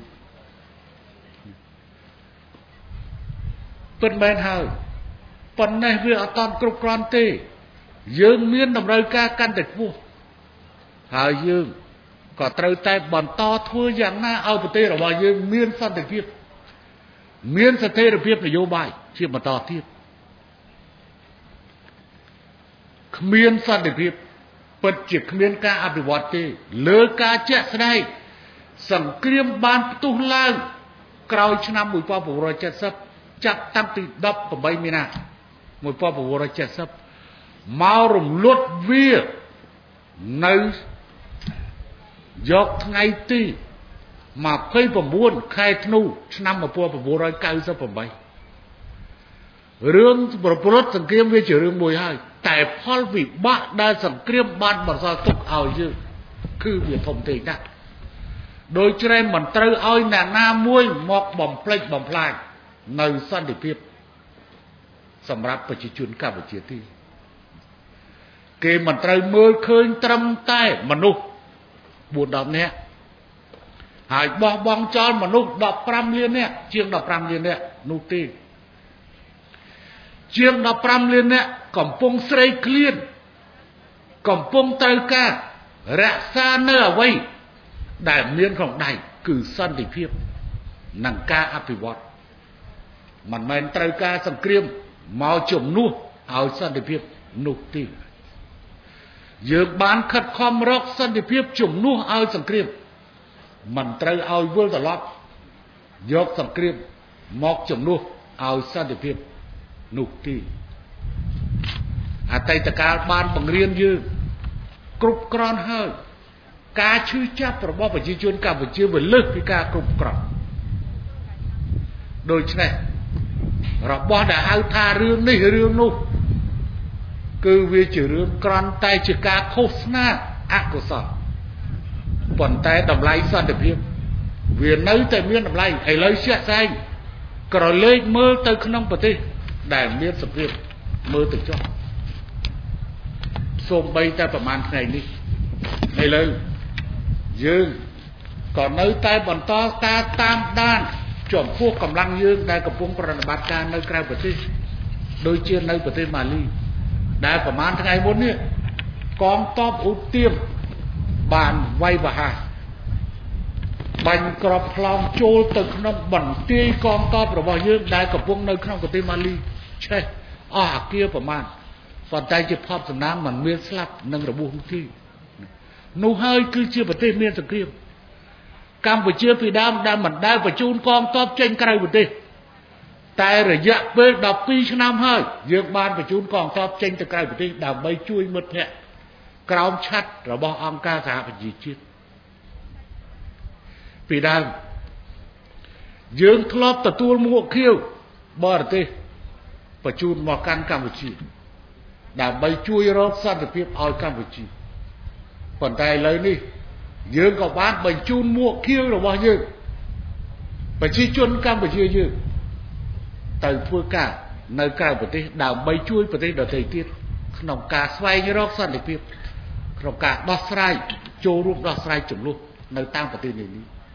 ពិតមែនហើយប៉ុន្តែវាអត់តាន់គ្រប់គ្រាន់ទេយើងមានតម្រូវការកាន់តែខ្ពស់ហើយយើងក៏ត្រូវតែបន្តធ្វើយ៉ាងណាឲ្យប្រទេសរបស់យើងមានសន្តិភាពមានស្ថិរភាពនយោបាយជាបន្តទៀតគ្មានសន្តិភាពពិតជាគ្មានការអភិវឌ្ឍទេលើការជាក់ស្ដែងសង្គ្រាមបានផ្ទុះឡើងក្រោយឆ្នាំmột nghìn chín trăm bảy mươiចាប់តាំងពីដប់ប្រាំបីមីនាmột nghìn chín trăm bảy mươiមករំលត់វានៅយកថ្ងៃទី29ខែធ្នូឆ្នាំmột nghìn chín trăm chín mươi támរឿងប្រព្រឹត្តសង្គ្រាមវាជារឿងមួយហើយតែផលវិបាកដែលសង្គ្រាមបានបន្សល់ទុកឲ្យយើងគឺវាធំធេងណាស់ដោយច្រែមិនត្រូវឲ្យអ្នកណាមួយមកបំផ្លិចបំផ្លាញនៅសន្តិភាពសម្រាប់ប្រជាជនកម្ពុជាទេគេមិនត្រូវមើលឃើញត្រឹមតែមនុស្សបួនដប់នាក់ហើយបោះបង់ចោលមនុស្សដប់ប្រាំលាននាក់ជាងដប់ប្រាំលាននាក់នោះទេជាងដប់ប្រាំលាននាក់កំពុងស្រេកឃ្លានកំពុងត្រូវការរក្សានៅអ្វីដែលមានក្នុងដៃគឺសន្តិភាពនិងការអភិវឌ្ឍមិនមែនត្រូវការសង្គ្រាមមកជំនួសឲ្យសន្តិភាពនោះទេយើងបានខិតខំរកសន្តិភាពជំនួសឲ្យសង្គ្រាមមិនត្រូវឲ្យវិលត្រឡប់យកសង្គ្រាមមកជំនួសឲ្យសន្តិភាពនោះទេអតីតកាលបានបង្រៀនយើងគ្រប់គ្រាន់ហើយការឈឺចាប់របស់ប្រជាជនកម្ពុជាវាលើសពីការគ្រប់គ្រាន់ដូច្នេះរបស់ដែលហៅថារឿងនេះរឿងនោះគឺវាជារឿងគ្រាន់តែជាការឃោសនាអកុសលប៉ុន្តែតម្លៃសន្តិភាពវានៅតែមានតម្លៃឥឡូវជាក់ស្ដែងក្រឡេកមើលទៅក្នុងប្រទេសដែលមានសង្គ្រាមមើលទៅចុះសូម្បីតែប្រហែលថ្ងៃនេះឥឡូវយើងក៏នៅតែបន្តការតាមដានចំពោះកម្លាំងយើងដែលកំពុងប្រតិបត្តិការនៅក្រៅប្រទេសដូចជានៅប្រទេសម៉ាលីដែលប្រហែលថ្ងៃមុននេះកងទ័ពឧទាមបានវាយប្រហារបាញ់ក្របផ្លោងចូលទៅក្នុងបន្ទាយកងទ័ពរបស់យើងដែលកំពុងនៅក្នុងប្រទេសម៉ាលីឆេះអស់អាគារប្រមាណប៉ុន្តែជាផបសំណាងមិនមានស្លាប់និងរបួសនោះទេនោះហើយគឺជាប្រទេសមានសង្គ្រាមកម្ពុជាពីដើមដែលមិនដែលបញ្ជូនកងទ័ពចេញក្រៅប្រទេសតែរយៈពេលដប់ពីរឆ្នាំហើយយើងបានបញ្ជូនកងទ័ពចេញទៅក្រៅប្រទេសដើម្បីជួយមិត្តភ័ក្តិក្រោមឆ័ត្ររបស់អង្គការសហប្រជាជាតិពីដើមយើងធ្លាប់ទទួលមួកខៀវបរទេសបញ្ជូនមកកាន់កម្ពុជាដើម្បីជួយរកសន្តិភាពឲ្យកម្ពុជាប៉ុន្តែឥឡូវនេះយើងក៏បានបញ្ជូនមួកខៀវរបស់យើងប្រជាជនកម្ពុជាយើងទៅធ្វើការនៅក្រៅប្រទេសដើម្បីជួយប្រទេសដទៃទៀតក្នុងការស្វែងរកសន្តិភាពក្នុងការដោះស្រាយចូលរួមដោះស្រាយជម្លោះនៅតាមប្រទេសនេះ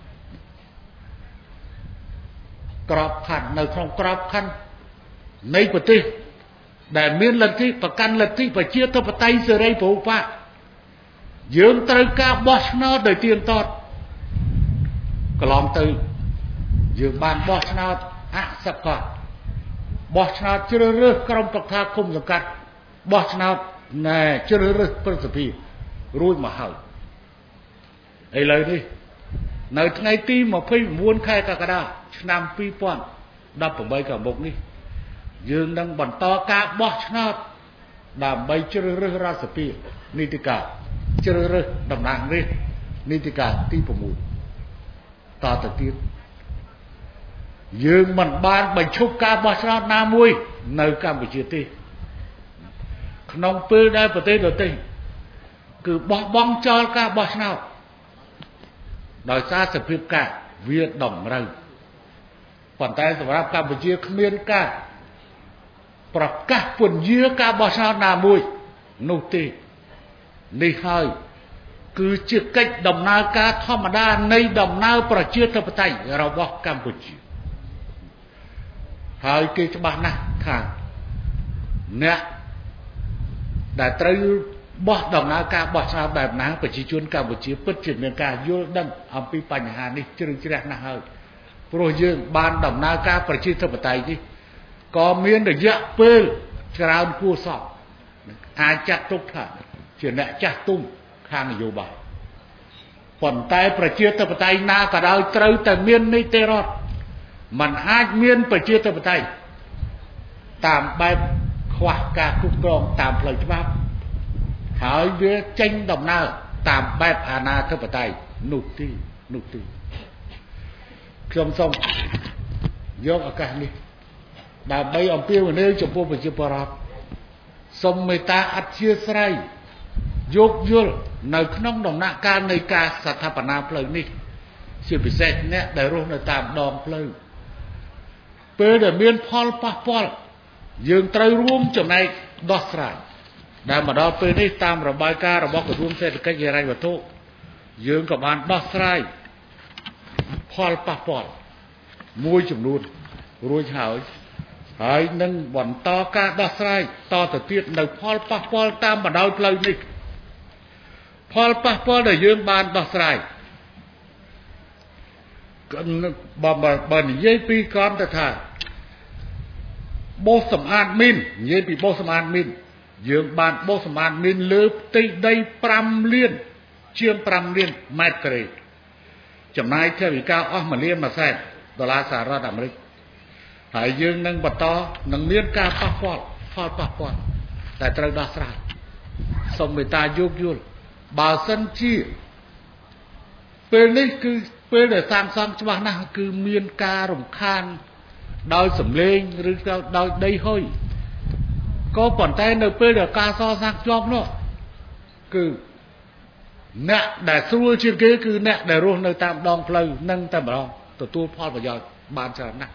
ក្របខ័ណ្ឌនៅក្នុងក្របខ័ណ្ឌនៃប្រទេសដែលមានលទ្ធិប្រកាន់លទ្ធិប្រជាធិបតេយ្យសេរីពហុបកយើងត្រូវការបោះឆ្នោតដោយទៀងទាត់កន្លងទៅយើងបានបោះឆ្នោតអសកលបោះឆ្នោតជ្រើសរើសក្រុមប្រឹក្សាគុំសង្កាត់បោះឆ្នោតណែជ្រើសរើសប្រសិទ្ធភាពរួចមកហើយឥឡូវនេះនៅថ្ងៃទីម្ភៃ៩ខែកក្កដាឆ្នាំពីរពាន់ដប់ប្រាំខាងមុខនេះយើងនឹងបន្តការបោះឆ្នោតដើម្បីជ្រើសរើសរដ្ឋសភានីតិកាលជ្រើសរើសតំណាងរាស្ត្រនីតិកាលទី៦តទៅទៀតយើងមិនបានបញ្ឈប់ការបោះឆ្នោតណាមួយនៅកម្ពុជាទេក្នុងពេលដែលប្រទេសដទៃគឺបោះបង់ចោលការបោះឆ្នោតដោយសារសភាពការវាតម្រូវប៉ុន្តែសម្រាប់កម្ពុជាគ្មានការប្រកាសពន្យាការបោះឆ្នោតណាមួយនោះទេនេះហើយគឺជាកិច្ចដំណើរការធម្មតានៃដំណើរប្រជាធិបតេយ្យរបស់កម្ពុជាហើយគេច្បាស់ណាស់ថាអ្នកដែលត្រូវបោះដំណើរការបោះឆ្នោតបែបណាប្រជាជនកម្ពុជាពិតជាមានការយល់ដឹងអំពីបញ្ហានេះជ្រៅជ្រះណាស់ហើយព្រោះយើងបានដំណើរការប្រជាធិបតេយ្យនេះក៏មានរយៈពេលច្រើនគួរសមអាចចាត់ទុកថាជាអ្នកចាស់ទុំខាងនយោបាយប៉ុន្តែប្រជាធិបតេយ្យណាក៏ដោយត្រូវតែមាននីតិរដ្ឋมันអាចមានប្រជាធិបតេយ្យតាមបែបខ្វះការគ្រប់គ្រងតាមផ្លូវច្បាប់ហើយវាចេញដំណើរតាមបែបអាណាធិបតេយ្យនោះទីនោះទីខ្ញុំសូមយកឱកាសនេះដើម្បីអំពាវនាវចំពោះប្រជាពលរដ្ឋសូមមេត្តាអធ្យាស្រ័យយោគយល់នៅក្នុងដំណាក់កាលនៃការស្ថាបនាផ្លូវនេះជាពិសេសអ្នកដែលរស់នៅតាមដងផ្លូវពេលដែលមានផលប៉ះពាល់យើងត្រូវរួមចំណែកដោះស្រាយដែលមកដល់ពេលនេះតាមរបាយការណ៍របស់ក្រសួងសេដ្ឋកិច្ចហិរញ្ញវត្ថុយើងក៏បានដោះស្រាយផលប៉ះពាល់មួយចំនួនរួចហើយហើយនឹងបន្តការដោះស្រាយតទៅទៀតនៅផលប៉ះពាល់តាមបណ្ដោយផ្លូវនេះផលប៉ះពាល់ដែលយើងបានដោះស្រាយបើបើនិយាយពីកនទៅថាបោសសម្អាតមីននិយាយពីបោសសម្អាតមីនយើងបានបោសសម្អាតមីនលើផ្ទៃដីប្រាំលានជាងប្រាំលានម៉ែត្រការ៉េចំណាយថវិកាអស់មួយលានមួយសែនដុល្លារសហរដ្ឋអាមេរិកហើយយើងនឹងបន្តនឹងមានការប៉ះពាល់ផលប៉ះពាល់តែត្រូវដោះស្រាយសូមមេត្តាយោគយល់បើសិនជាពេលនេះគឺពេលដែលសាងសង់ច្បាស់ណាស់គឺមានការរំខានដោយសម្លេងឬក៏ដោយដីហុយក៏ប៉ុន្តែនៅពេលដែលការសរសាងជាប់នោះគឺអ្នកដែលស្រួលជាងគេគឺអ្នកដែលរស់នៅតាមដងផ្លូវនឹងតែម្ដងទទួលផលប្រយោជន៍បានច្រើនណាស់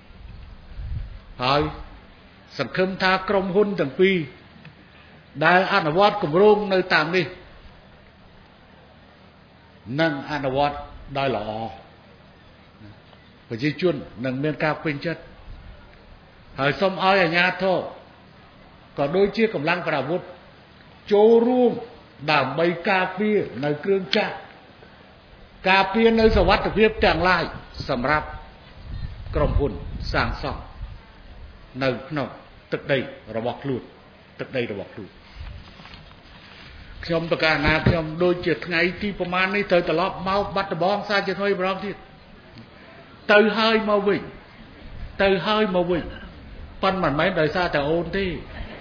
ហើយសង្ឃឹមថាក្រុមហ៊ុនទាំងពីរដែលអនុវត្តគម្រោងនៅតាមនេះនឹងអនុវត្តដោយល្អប្រជាជននឹងមានការពេញចិត្តហើយសូមឲ្យអាជ្ញាធរក៏ដូចជាកម្លាំងប្រដាប់អាវុធចូលរួមដើម្បីការពារនៅគ្រឿងចក្រការពារនៅសុវត្ថិភាពទាំងឡាយសម្រាប់ក្រុមហ៊ុនសាងសង់នៅក្នុងទឹកដីរបស់ខ្លួនទឹកដីរបស់ខ្លួនខ្ញុំប្រកាសណាខ្ញុំដូចជាថ្ងៃទីប្រមាណនេះទៅត្រឡប់មកបាត់ដំបងសាជាថ្មីម្ដងទៀតទៅហើយមកវិញទៅហើយមកវិញប៉ុន្តែមិនមែនដោយសារតែអូនទេ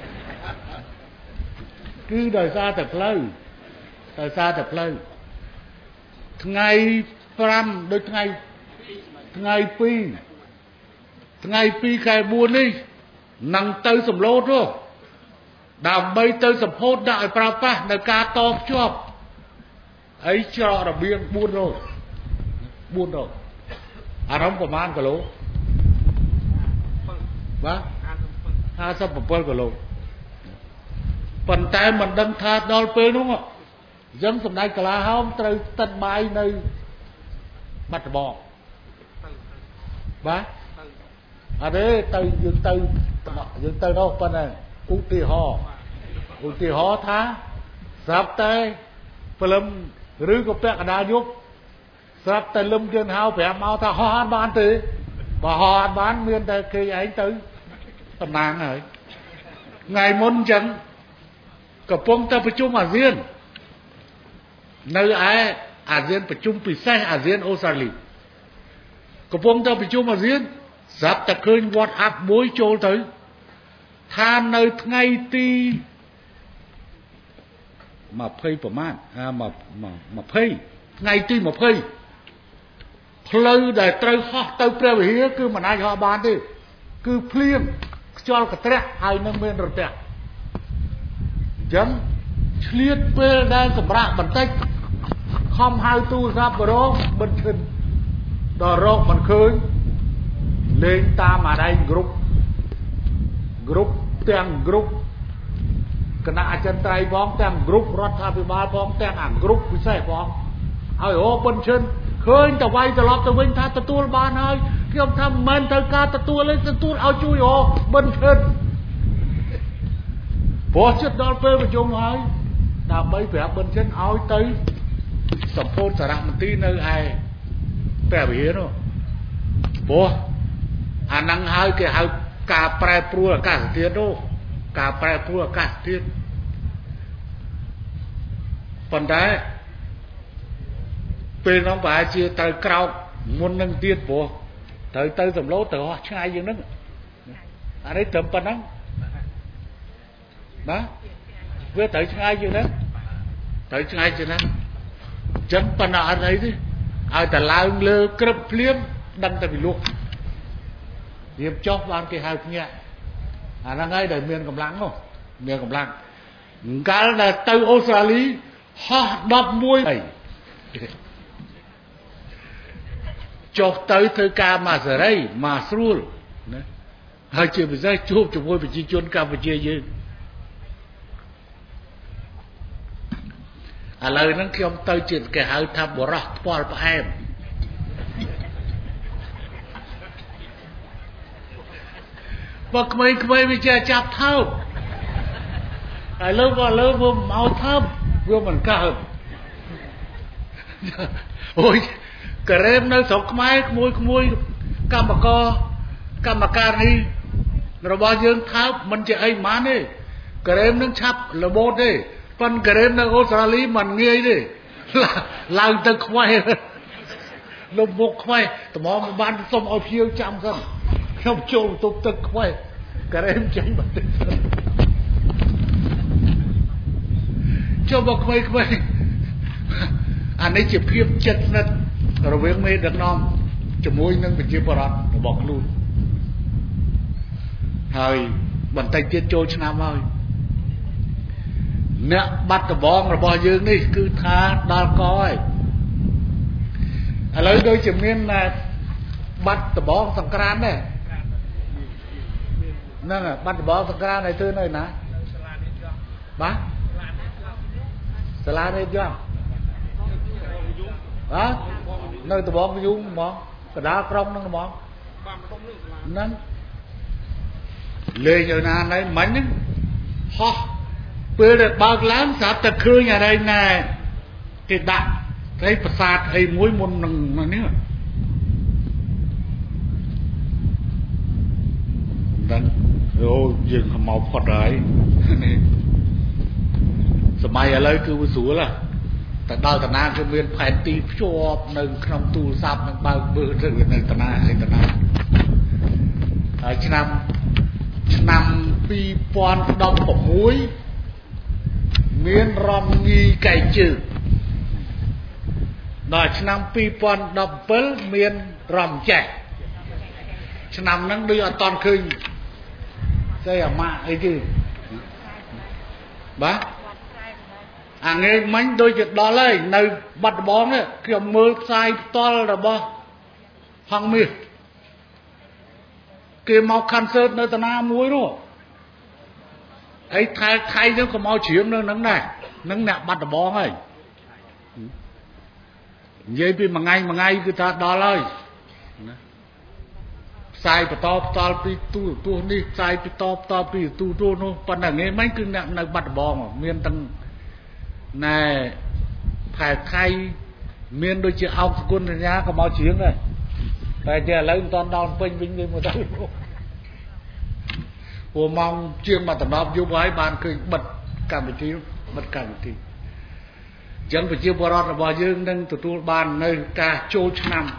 គឺដោយសារតែផ្លូវដោយសារតែផ្លូវថ្ងៃប្រាំដូចថ្ងៃ ngày pi ngày pi cái buồn đi năng tới sầm lô thôi đào bay tới sầm hốt đại prapa nơi ca to chóp ấy cho là biên buôn rồi buôn rồi à đóng của man cả lố vâng hai trăm một mươi cả lố phần tay mình đang tha đo pê đúng không dân sầm đây cả là không từ tân bay nơi bắt bò vâng à đấy từ dương từ dương từ đâu phần này u tì hò u tì hò thá sắp tay phần rứ có bẹc đá nhúc sắp tay lâm chân hao vẻ mau ta ho ăn bán thế và ho ăn bán miền tây kia ấy tới tầm nàng rồi ngày môn chẳng cả phong ta phải chung à riêng nơi ai à riêng phải chung bị sai à riêng Australia cả phong ta phải chung à riêng sắp ta khơi WhatsApp bối trôi tới than nơi ngay ti mà phêประมาณ à, mà mà mà phê ngay ti mà phê phơi để trời hot tới pre về cứ mà ai họ bán đi cứ phim cho cái tre hai năm bên rồi tre dân liệt pe đang sầm rạ bẩn tách không hai tu ra bờ đó bên trên đò rộng mình khơi lên ta mà đây group groupទាំងgroupគណៈអចិន្ត្រៃយ៍ផងទាំង group រដ្ឋាភិបាលផងទាំងអា group ពិសេសផងហើយអូប៉ុនឈិនឃើញតែវាយត្រឡប់ទៅវិញថាទទួលបានហើយខ្ញុំថាមិនមែនត្រូវការទទួលទេទទួលឲ្យជួយអូប៉ុនឈិនព្រោះចិត្តដល់ពេលប្រជុំហើយដើម្បីប្រាប់ប៉ុនឈិនឲ្យទៅសម្ពោធសារមន្ទីរនៅឯព្រះវិហារនោះព្រោះអាហ្នឹងហើយគេហៅការប្រែប្រួលអាកាសធាតុនោះការប្រែប្រួលអាកាសធាតុប៉ុន្តែពេលនោះប្រហែលជាត្រូវក្រោកមុននឹងទៀតព្រោះត្រូវទៅសម្លូតទៅហោះឆ្ងាយជាងហ្នឹងអានេះត្រឹមប៉ុណ្ណឹងបាទវាត្រូវឆ្ងាយជាងហ្នឹងត្រូវឆ្ងាយជាងហ្នឹងអញ្ចឹងប៉ុណ្ណឹងអត់អីទេឲ្យតែឡើងលើក្រឹបភ្លាមដឹងតែពីលុះរៀបចុះបានគេហៅភ្ញាក់អាហ្នឹងហើយដែលមានកម្លាំងនោះមានកម្លាំងកាលដែលទៅអូស្ត្រាលីហោះដប់មួយអីចុះទៅធ្វើការមកសេរីមកស្រួលណាហើយជាពិសេសជួបជាមួយប្រជាជនកម្ពុជាយើងឥឡូវហ្នឹងខ្ញុំទៅជាគេហៅថាបរោះផ្ពាល់ផ្អែមបើក្មេងៗវាចេះចាប់ថើបហើយលើក៏លើវាមកថើបវាមិនកើតអូយការ៉េមនៅស្រុកខ្មែរក្មួយក្មួយកម្មករកម្មការនេះរបស់យើងថើបមិនជាអីហ្មងទេការ៉េមនឹងឆាប់របូតទេប៉ុន្តែការ៉េមនៅអូស្ត្រាលីមិនងាយទេឡើងទៅខ្វែលំមុខខ្វែត្មងបានសុំឲ្យភៀវចាំសិនខ្ញុំចូលបន្ទប់ទឹកខ្វែការ៉េមចេញបន្តិចចូលមកខ្វែខ្វែអានេះជាភាពចិត្តស្និទ្ធរវាងមេដឹកនាំជាមួយនឹងប្រជាពលរដ្ឋរបស់ខ្លួនហើយបន្តិចទៀតចូលឆ្នាំហើយអ្នកបាត់ដបងរបស់យើងនេះគឺថាដល់កហើយឥឡូវដូចជាមានបាត់ដបងសង្ក្រានដែរហ្នឹងបាត់ដបងសង្ក្រានឲ្យធ្វើនៅណាបាទសាលានេះយកបាទនៅដបងយូងហ្មងកណ្ដាលក្រុងហ្នឹងហ្មងហ្នឹងលេងនៅណាណៃមិញហ្នឹងហោះពេលដែលបើកឡើងស្រាប់តែឃើញអីណែគេដាក់ត្រីប្រាសាទអីមួយមុននឹងនេះដល់អូយើងមកផុតហើយនេះសម័យឥឡូវគឺវាស្រួលហ៎តែដល់តាណាគឺមានផែនទីភ្ជាប់នៅក្នុងទូរស័ព្ទនឹងបើកមើលទៅនៅតាណាឯតាណាហើយឆ្នាំឆ្នាំពីរពាន់ដប់ប្រាំមួយមានរំងីកែជើងដល់ឆ្នាំពីរពាន់ដប់ប្រាំbảyមាន rầm chè năm nắng đưa ở toàn khơi đây là mạ ấy chứ bá à nghe mấy đôi chuyện đó lấy nơi bắt bóng ấy kiểu mơ sai to là bó hoàng miệt kia mau concert nơi tận na muối đúng không ấy thay thay chứ có mau chuyện nữa nắng này nắng nè bắt bóng ấy vậy vì mà ngay mà ngay người ta đó lấy sai bắt to to pi tu tu đi sai pi to to pi tu tu nó phần là nghe mấy cứ nè nơi bắt bóng miền tăng này phải thay miền đôi chữ ông quân nhà có mau chuyện này tại giờ lấy toàn đòn pin vinh đi một tay hồ mong chuyên mà tận đó vô với ban cứ bật cả một tí bật cả một tí chẳng phải chưa bao giờ bao dương nâng tụi tôi ban nơi ca châu năm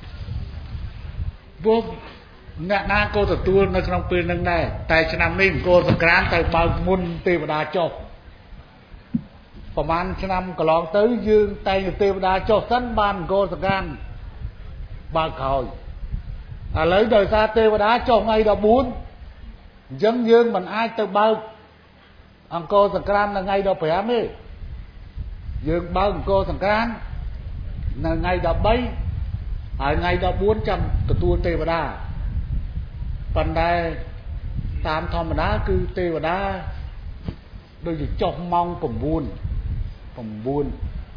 vô ngã na cô tụi tôi nơi trong pin nâng này tại năm nay cô tụi cán tại bao môn tì và đá chọcประมาณឆ្នាំកន្លងទៅយើងតែងទេវតាចុះសិនបានកោសកានបើកក្រោយឥឡូវដោយសារទេវតាចុះថ្ងៃដប់បួនអញ្ចឹងយើងមិនអាចទៅបើកអង្គរសង្គ្រាមនៅថ្ងៃដប់ប្រាំទេយើងបើកអង្គរសង្គ្រាមនៅថ្ងៃដប់បីហើយថ្ងៃដប់បួនចាំទទួលទេវតាប៉ុន្តែតាមធម្មតាគឺទេវតាដូចជាចុះម៉ោង9 9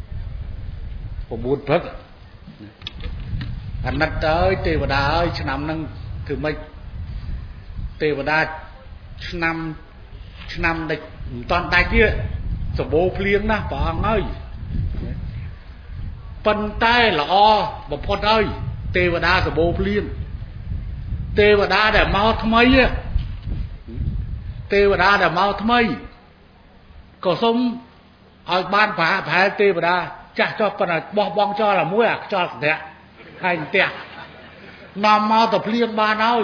9ព្រឹកអាណិតទៅទេវតាអើយឆ្នាំហ្នឹងគឺមិនទេវតាឆ្នាំឆ្នាំដេចមិនតាន់ដាច់ទៀតសម្បូរភ្លៀងណាស់ព្រះអង្គអើយប៉ុន្តែល្អបំផុតហើយទេវតាសម្បូរភ្លៀងទេវតាដែលមកថ្មីទេវតាដែលមកថ្មីក៏សុំឲ្យបានប្រហែលទេវតាចាស់ចុះប៉ុន្តែបោះបង់ចោលតែមួយអាខ្យល់ស្ទាក់ហើយផ្ទះនាំមកទៅភ្លៀងបានហើយ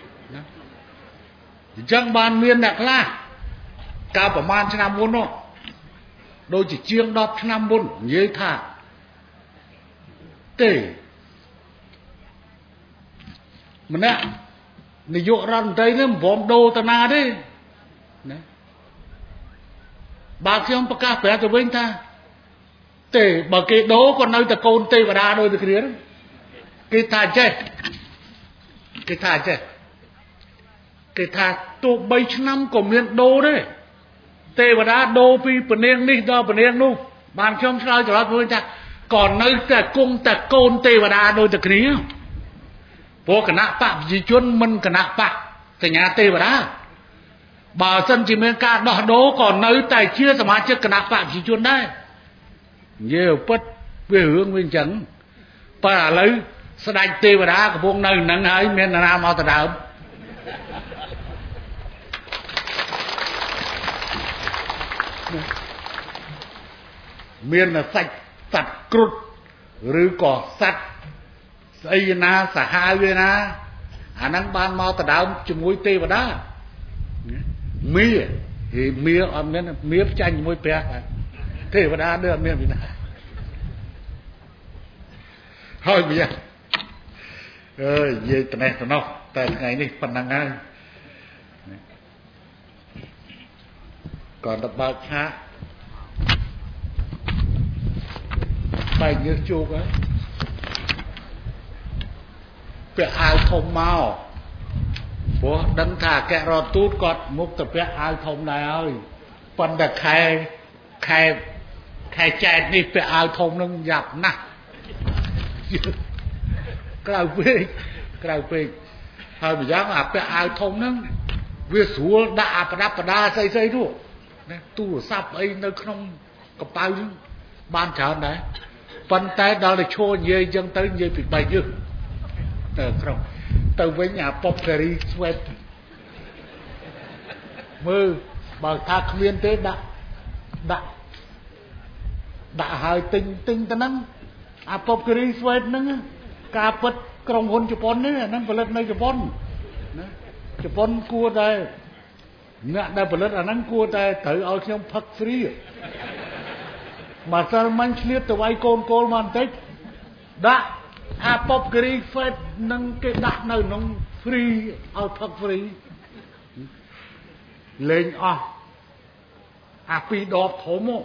អញ្ចឹងបានមានអ្នកខ្លះកាលប្រហែលឆ្នាំមុននោះដូចជាជាង10ឆ្នាំមុននិយាយថាទេម្នាក់នាយករដ្ឋមន្ត្រីនេះមិនព្រមដូរតាណាទេណាបើខ្ញុំប្រកាសប្រាប់ទៅវិញថាទេបើគេដូរក៏នៅតែកូនទេវតាដូចតែគ្នាគេថាចេះគេថាចេះគេថាទោះ3ឆ្នាំក៏មានដូរដែរទេវតាដូរពីពនាងនេះដល់ពនាងនោះបានខ្ញុំឆ្លើយចោលទៅថាក៏នៅតែគង់តែកូនទេវតាដូចតែគ្នាព្រោះគណៈបព្វជិជនមិនគណៈបកសញ្ញាទេវតាបើសិនជាមានការដោះដូរក៏នៅតែជាសមាជិកគណៈបព្វជិជនដែរនិយាយពិតវារឿងវាអញ្ចឹងបើឥឡូវស្ដេចទេវតាកំពុងនៅនឹងហើយមាននរណាមកទៅដើមមានសាច់សត្វគ្រុឌឬក៏សត្វស្អីណាសាហាវវាណាអាហ្នឹងបានមកទៅដើមជាមួយទេវតាមៀហេមៀអត់មានមៀចាញ់ជាមួយព្រះទេវតាដូចអត់មានពីណាហើយវាអើយនិយាយត្នេះត្នោះតែថ្ងៃនេះប៉ុណ្ណឹងហើយcòn tập bao khác bài như chuột á việc ai thông mau bố đánh thả kẹ rò tút cọt múc tập việc ai thông này ơi phần đặc khai khai khai chạy đi việc ai thông nâng dạp nè cái nào về cái nào về hơi bị dám à việc ai thông nâng việc xuống đã bà đá bà đá xây xây thôi tu sắp ấy nó không có bao nhiêu ban trở đấy phần tay đó là cho dây dân tới dây bị bay chứ từ không từ với nhà Poppery Sweat mơ bảo thạc viên thế đã đã đã hơi tinh tinh ta nắng à Poppery Sweat nắng cà phật trong hôn Japan đấy nắng phải lên nơi Japan Japan cua đây nè đây phải lên là nắng cua đây thử ở trong phật free mà sao mình liệt từ ai côn côn man tích đã អាប៉ុបគ្រីហ្វេតនឹងគេដាក់នៅក្នុង free ឲ្យផឹក free លេងអស់អាពីរដបធំមក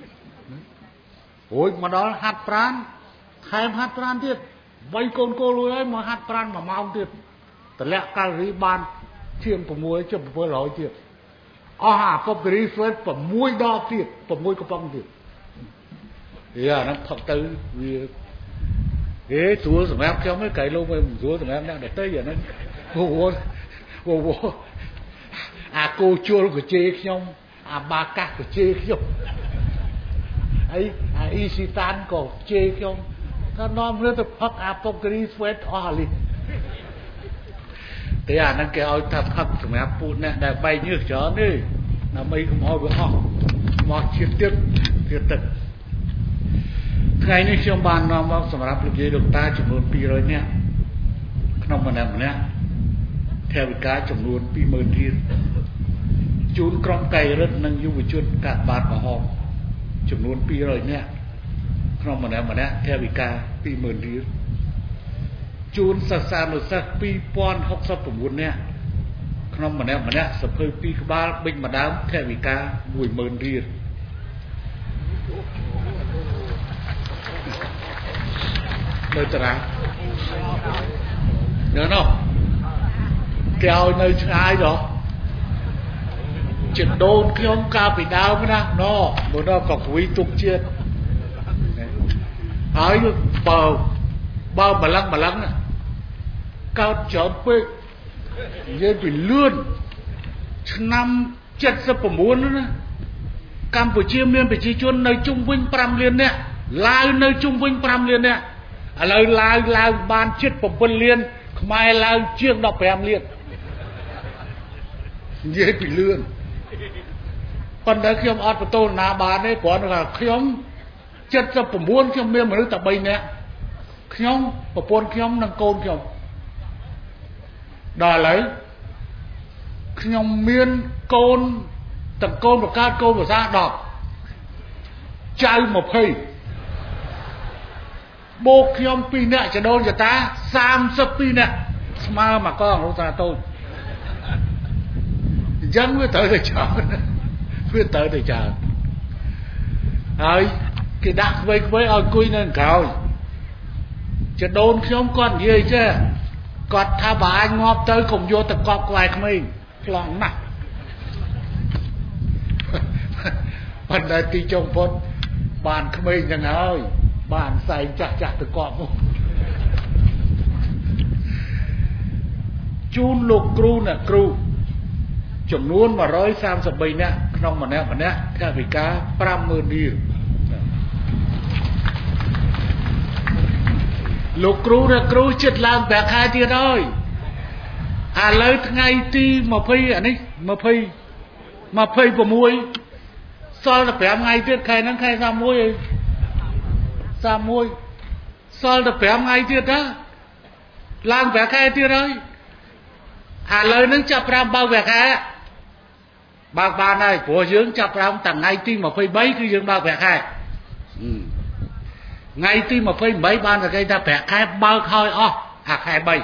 រួចមកដល់ហាត់ប្រាណថែមហាត់ប្រាណទៀតបីកូនកូនរួចហើយមកហាត់ប្រាណមួយម៉ោងទៀតតម្លាក់កាឡូរីបានជាង6.700ទៀតអស់អាប៉ុបគ្រីហ្វេត6ដបទៀត6កំប៉ុងទៀតយ៉ាហ្នឹងផឹកទៅវាហេស្រួលសម្រាប់ខ្ញុំឯងកែលោកមិនស្រួលសម្រាប់អ្នកដទៃអាហ្នឹងវវវវអាគោជុលក៏ជេរខ្ញុំអាបាកាសក៏ជេរខ្ញុំអីអាអ៊ីស៊ីតានក៏ជេរខ្ញុំថានាំរឿងទៅផឹកអាប៉ុបគ្រីហ្វេតអស់អាលីតែអាហ្នឹងគេឲ្យថាផឹកសម្រាប់ពូអ្នកដែលបែកញើសច្រើនទេដើម្បីកុំឲ្យវាអស់មកជាតិទឹកជាតិទឹកថ្ងៃនេះខ្ញុំបាននាំមកសម្រាប់លោកយាយលោកតាចំនួនពីររយនាក់ក្នុងម្នាក់ម្នាក់ថវិកាចំនួនពីរម៉ឺនរៀលជូនក្រុមកៃរិទ្ធនិងយុវជនកាត់បាតក្រហមចំនួនពីររយនាក់ក្នុងម្នាក់ម្នាក់ថវិកាពីរម៉ឺនរៀលជូនសិស្សានុសិស្សពីរពាន់ហុកសិប៩នាក់ក្នុងម្នាក់ម្នាក់សភៅពីរក្បាលបិញម្ដងថវិកាមួយម៉ឺនរៀលនៅតារាងនៅនោះគេឲ្យនៅឆ្ងាយដល់ចិត្តដូនខ្ញុំកាលពីដើមណាណោមើលដល់ក៏គួយទុកជាតិហើយបើបើម្លឹងម្លឹងកើតច្រើនពេកនិយាយពីលឿនឆ្នាំเจ็ดสิบเก้าណាកម្ពុជាមានប្រជាជននៅជុំវិញប្រាំលាននាក់ឡាវនៅជុំវិញប្រាំលាននាក់ឥឡូវឡាវឡើងបានជិតbảyលានខ្មែរឡើងជាងដប់ប្រាំលាននិយាយពីលឿនប៉ុន្តែខ្ញុំអត់បន្ទោសណាបានទេព្រោះថាខ្ញុំเจ็ดสิบเก้าខ្ញុំមានមនុស្សតែបីនាក់ខ្ញុំប្រពន្ធខ្ញុំនិងកូនខ្ញុំដល់ឥឡូវខ្ញុំមានកូនទាំងកូនប្រកាសកូនភាសាដប់ចៅยี่สิบបូកខ្ញុំពីរនាក់ចដូនចតាសាមសិបពីរនាក់ស្មើមកកងរសាតូចអញ្ចឹងវាត្រូវតែច្រើនវាត្រូវតែច្រើនហើយគេដាក់ក្វេងៗឲ្យអង្គុយនៅក្រោយចដូនខ្ញុំគាត់និយាយចេះគាត់ថាបើអាចងាប់ទៅកុំយកទៅកប់ក្បែរក្មេងខ្លងណាស់ប៉ុន្តែទីចុងពុតបានក្មេងចឹងហើយបានសែងចាស់ចាស់ទៅកប់មកជូនលោកគ្រូអ្នកគ្រូចំនួនmột trăm ba mươi baនាក់ក្នុងម្នាក់ម្នាក់ថវិកាប្រាំម៉ឺនរៀលលោកគ្រូអ្នកគ្រូចិត្តឡើងប្រាក់ខែទៀតហើយឥឡូវថ្ងៃទីยี่สิบអានេះยี่สิบยี่สิบหกសល់តែ5ថ្ងៃទៀតខែហ្នឹងខែសាមមួយឯងសាមមួយសល់តែ5ថ្ងៃទៀតណាឡើងប្រាក់ខែទៀតហើយឥឡូវហ្នឹងចាប់ប្រាំបើកប្រាក់ខែបើកបានហើយព្រោះយើងចាប់ប្រាំតាំងថ្ងៃទីยี่สิบสามគឺយើងបើកប្រាក់ខែថ្ងៃទីยี่สิบแปดបានតែគេថាប្រាក់ខែបើកហើយអស់អាខែ三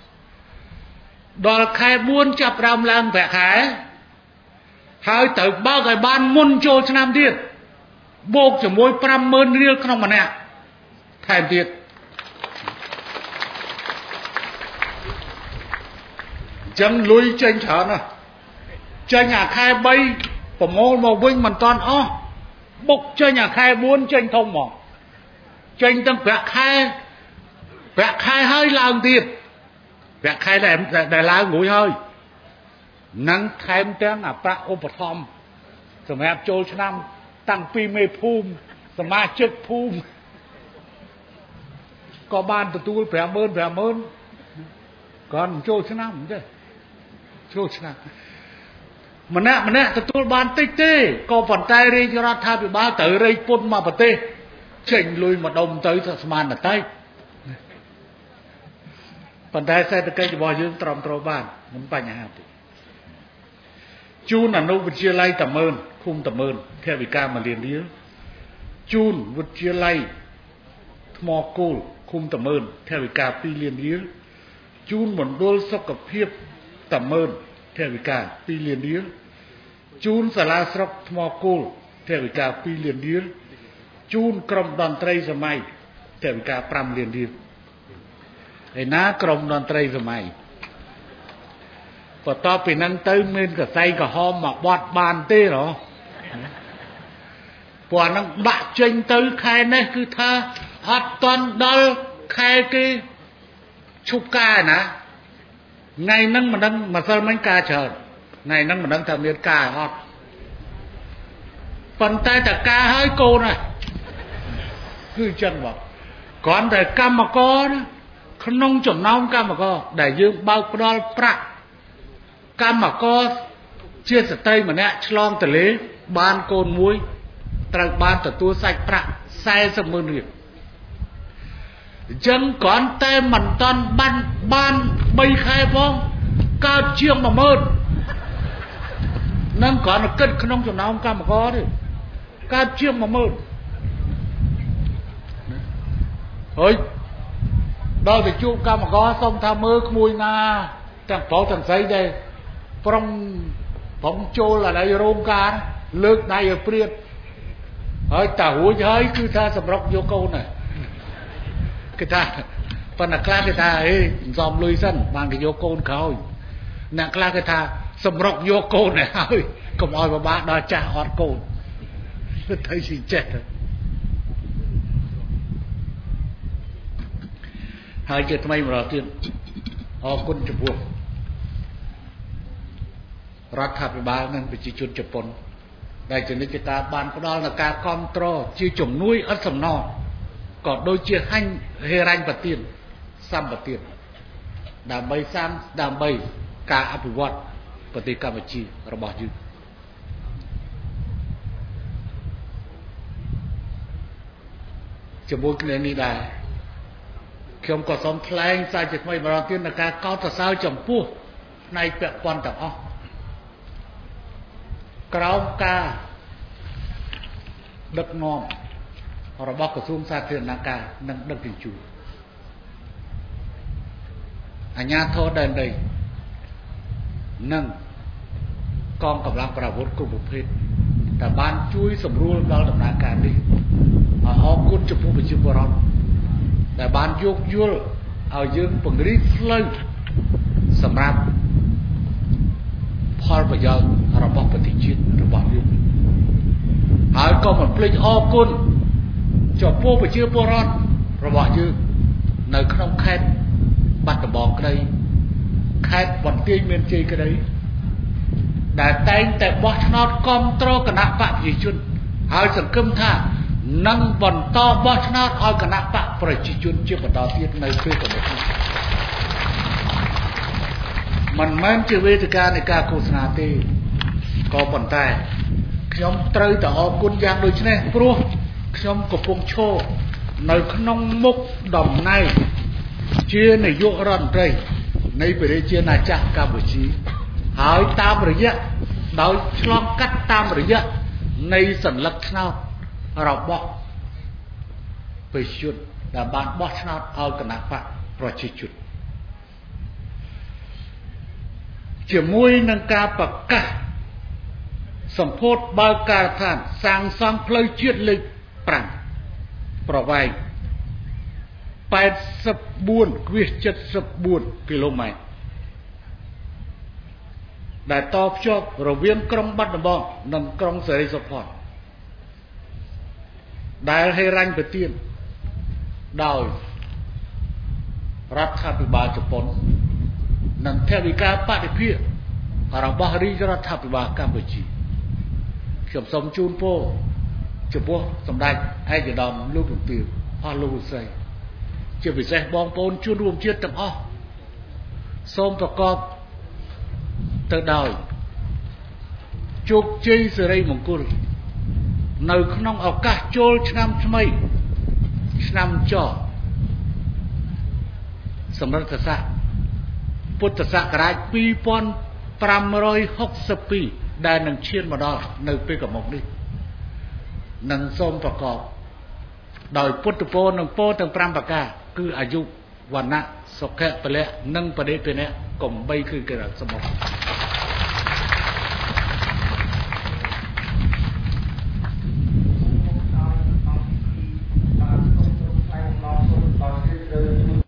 ដល់ខែbốnចាប់ប្រាំឡើងប្រាក់ខែហើយត្រូវបើកឲ្យបានមុនចូលឆ្នាំទៀតបូកជាមួយប្រាំម៉ឺនរៀលក្នុងម្នាក់ថែមទៀតចឹងលុយចេញច្រើនណាស់ចេញអាខែ三ប្រមូលមកវិញមិនតាន់អស់បុកចេញអាខែbốnចេញធំមកចេញទាំងប្រាក់ខែប្រាក់ខែហើយឡើងទៀតប្រាក់ខែដែលដែលឡើងរួចហើយនឹងថែមទាំងអាប្រាក់ឧបត្ថម្ភសម្រាប់ចូលឆ្នាំតាំងពីមេភូមិសមាជិកភូមិក៏បានទទួលប្រាំម៉ឺនប្រាំម៉ឺនគាត់ចូលឆ្នាំទេចូលឆ្នាំម្នាក់ម្នាក់ទទួលបានតិចទេក៏ប៉ុន្តែរាជរដ្ឋាភិបាលត្រូវរៃពុនមកប្រទេសចេញលុយមកដុំទៅស្មានតែតិចប៉ុន្តែសេដ្ឋកិច្ចរបស់យើងត្រឹមត្រូវបានមិនបញ្ហាទេជូនអនុវិទ្យាល័យតាម៉ឺនឃុំតាម៉ឺនថវិកាមួយលានរៀលជូនវិទ្យាល័យថ្មគោលឃុំតមើនថវិកាពីរលានរៀលជូនមណ្ឌលសុខភាពតមើនថវិកាពីរលានរៀលជូនសាលាស្រុកថ្មគោលថវិកាពីរលានរៀលជូនក្រុមតន្ត្រីសម័យថវិកាប្រាំលានរៀលឯណាក្រុមតន្ត្រីសម័យបន្ទាប់ពីហ្នឹងទៅមានកសែងក្រហមមកបត់បានទេហ៎ព្រោះហ្នឹងដាក់ចេញទៅខែនេះគឺថាអត់តន់ដល់ខែគេឈប់ការណាថ្ងៃហ្នឹងមិនដឹងម្សិលមិញការច្រើនថ្ងៃហ្នឹងមិនដឹងថាមានការអត់ប៉ុន្តែតែការហើយកូនហ្នឹងគឺចឹងបងគ្រាន់តែកម្មករក្នុងចំណោមកម្មករដែលយើងបើកផ្ដល់ប្រាក់កម្មករជាស្ត្រីម្នាក់ឆ្លងទលេបានកូនមួយត្រូវបានទទួលសាច់ប្រាក់សែសិបម៉ឺនរៀលអញ្ចឹងគ្រាន់តែមិនតាន់បានបានបីខែផងកើតជាងមួយម៉ឺននឹងគ្រាន់តែគិតក្នុងចំណោមកម្មករទេកើតជាងមួយម៉ឺនហើយដល់ទៅជួបកម្មករសុំថាមើលក្មួយណាទាំងប្រុសទាំងស្រីដែរប្រុងប្រុងចូលអានេះរោងការលើកដៃឲ្យព្រាតហើយតារួចហើយគឺថាសម្រុកយកកូនហ្នឹងគេថាប៉ុន្តែខ្លះគេថាអេសំលុយសិនបានគេយកកូនក្រោយអ្នកខ្លះគេថាសម្រុកយកកូនទៅហើយកុំឲ្យបបាក់ដល់ចាស់អត់កូនទៅទៅស៊ីចេះទៅហើយជាថ្មីម្ដងទៀតអរគុណចំពោះរដ្ឋាភិបាលនិងប្រជាជនជប៉ុនដែលជានិច្ចកាលបានផ្ដល់នូវការគ្រប់គ្រងជាជំនួយឥតសំណងក៏ដូចជាហាញ់ហេរញ្ញប្បទានសម្បទានដើម្បីសាងដើម្បីការអភិវឌ្ឍប្រទេសកម្ពុជារបស់យើងជាមួយគ្នានេះដែរខ្ញុំក៏សូមថ្លែងសារជាថ្មីម្ដងទៀតនៅការកោតសរសើរចំពោះផ្នែកពាក់ព័ន្ធទាំងអស់ក្រោមការដឹកនាំរបស់ក្រសួងសាធារណការនិងដឹកជញ្ជូនអាជ្ញាធរដែនដីនិងកងកម្លាំងប្រដាប់អាវុធគ្រប់ប្រភេទដែលបានជួយសម្រួលដល់ដំណើរការនេះអរគុណចំពោះប្រជាពលរដ្ឋដែលបានយោគយល់ឲ្យយើងពង្រីកផ្លូវសម្រាប់ផលប្រយោជន៍របស់ប្រទេសជាតិរបស់យើងហើយក៏មិនភ្លេចអរគុណចំពោះប្រជាពលរដ្ឋរបស់យើងនៅក្នុងខេត្តបាត់ដំបងក្តីខេត្តបន្ទាយមានជ័យក្តីដែលតែងតែបោះឆ្នោតគ្រប់គ្រងគណៈបកប្រជាជនហើយសង្ឃឹមថានឹងបន្តបោះឆ្នោតឲ្យគណៈបកប្រជាជនជាបន្តទៀតនៅពេលកន្លងនេះមិនមែនជាវេទិកានៃការឃោសនាទេក៏ប៉ុន្តែខ្ញុំត្រូវតែអរគុណយ៉ាងដូចនេះព្រោះខ្ញុំកំពុងឈរនៅក្នុងមុខតំណែងជានាយករដ្ឋមន្ត្រីនៃប្រជាជាតិណាចក្រកម្ពុជាហើយតាមរយៈដោយឆ្លងកាត់តាមរយៈនៃសញ្ញាឆ្នោតរបស់ប្រជាជនដែលបានបោះឆ្នោតឲ្យគណៈបកប្រជាជនជាមួយនឹងការប្រកាសសម្ពោធបើកការដ្ឋានសាងសង់ផ្លូវជាតិលេខប្រាំប្រវែង八十四 七十四 គីឡូម៉ែត្រដែលតភ្ជាប់រវាងក្រុងបាត់ដំបងនិងក្រុងសេរីសុផតដែលហេរញ្ញប្បទានដោយរដ្ឋាភិបាលជប៉ុននិងថវិកាបដិភាគរបស់រាជរដ្ឋាភិបាលកម្ពុជាខ្ញុំសូមជូនពរចំពោះសម្ដេចឯកឧត្តមលោកជំទាវអស់លោកស្រីជាពិសេសបងប្អូនជនរួមជាតិទាំងអស់សូមប្រកបទៅដោយជោគជ័យសិរីមង្គលនៅក្នុងឱកាសចូលឆ្នាំថ្មីឆ្នាំចសម្រិទ្ធស័ក្តិពុទ្ធសករាជពីរពាន់ប្រាំរយហុកសិបពីរដែលនឹងឈានមកដល់នៅពេលកន្លងនេះនឹងសូមប្រកបដោយពុទ្ធពរនិងពរទាំង5ប្រការគឺអាយុវណ្ណៈសុខៈពលៈនិងបរិបេណៈកុំបីគឺគេសម្បត្តិ